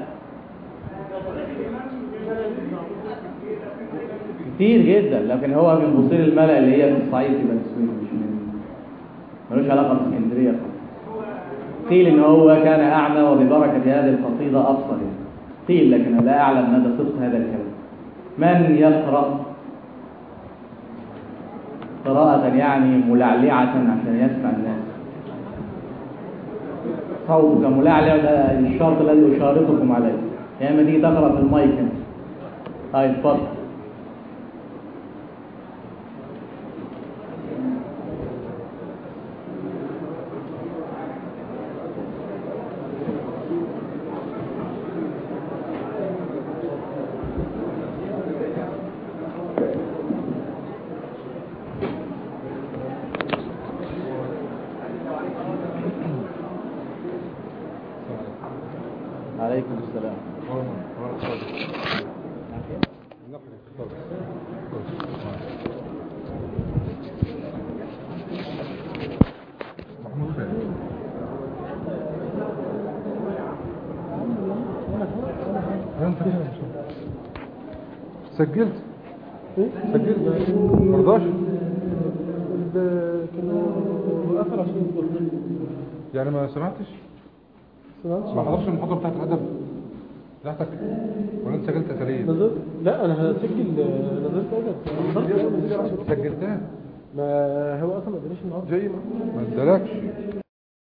Speaker 1: كتير جدا، لكن هو من بصير الملأ اللي هي في الصعيد في بني سويف، مش من ملوش علاقة باسكندرية خالص. قيل إن هو كان أعمى وببركة هذه القصيدة أبصر يعني. قيل، لكن لا أعلم مدى صدق هذا الكلام. من يقرأ قراءة يعني ملعلعة عشان يسمع الناس؟ صوتك ملعلع، ده الشرط الذي أشارككم عليه. يعني ما تيجي تقرأ في المايك هنا. هاي اتفضل. عليكم السلام.
Speaker 3: محمود خير. انت سجلت؟ ايه؟ سجلت؟ مرضاش؟ كانوا قفل عشان الدور. يعني ما سمعتش؟ ما حضرش المحاضرة بتاعت الأدب بتاعتك ولا انت سجلت أثرية؟ نزلت؟ لا أنا هسجل نزلت أدب. سجلتها؟ ما هو أصلا ما ادانيش النهارده. جاي ما ادالكش.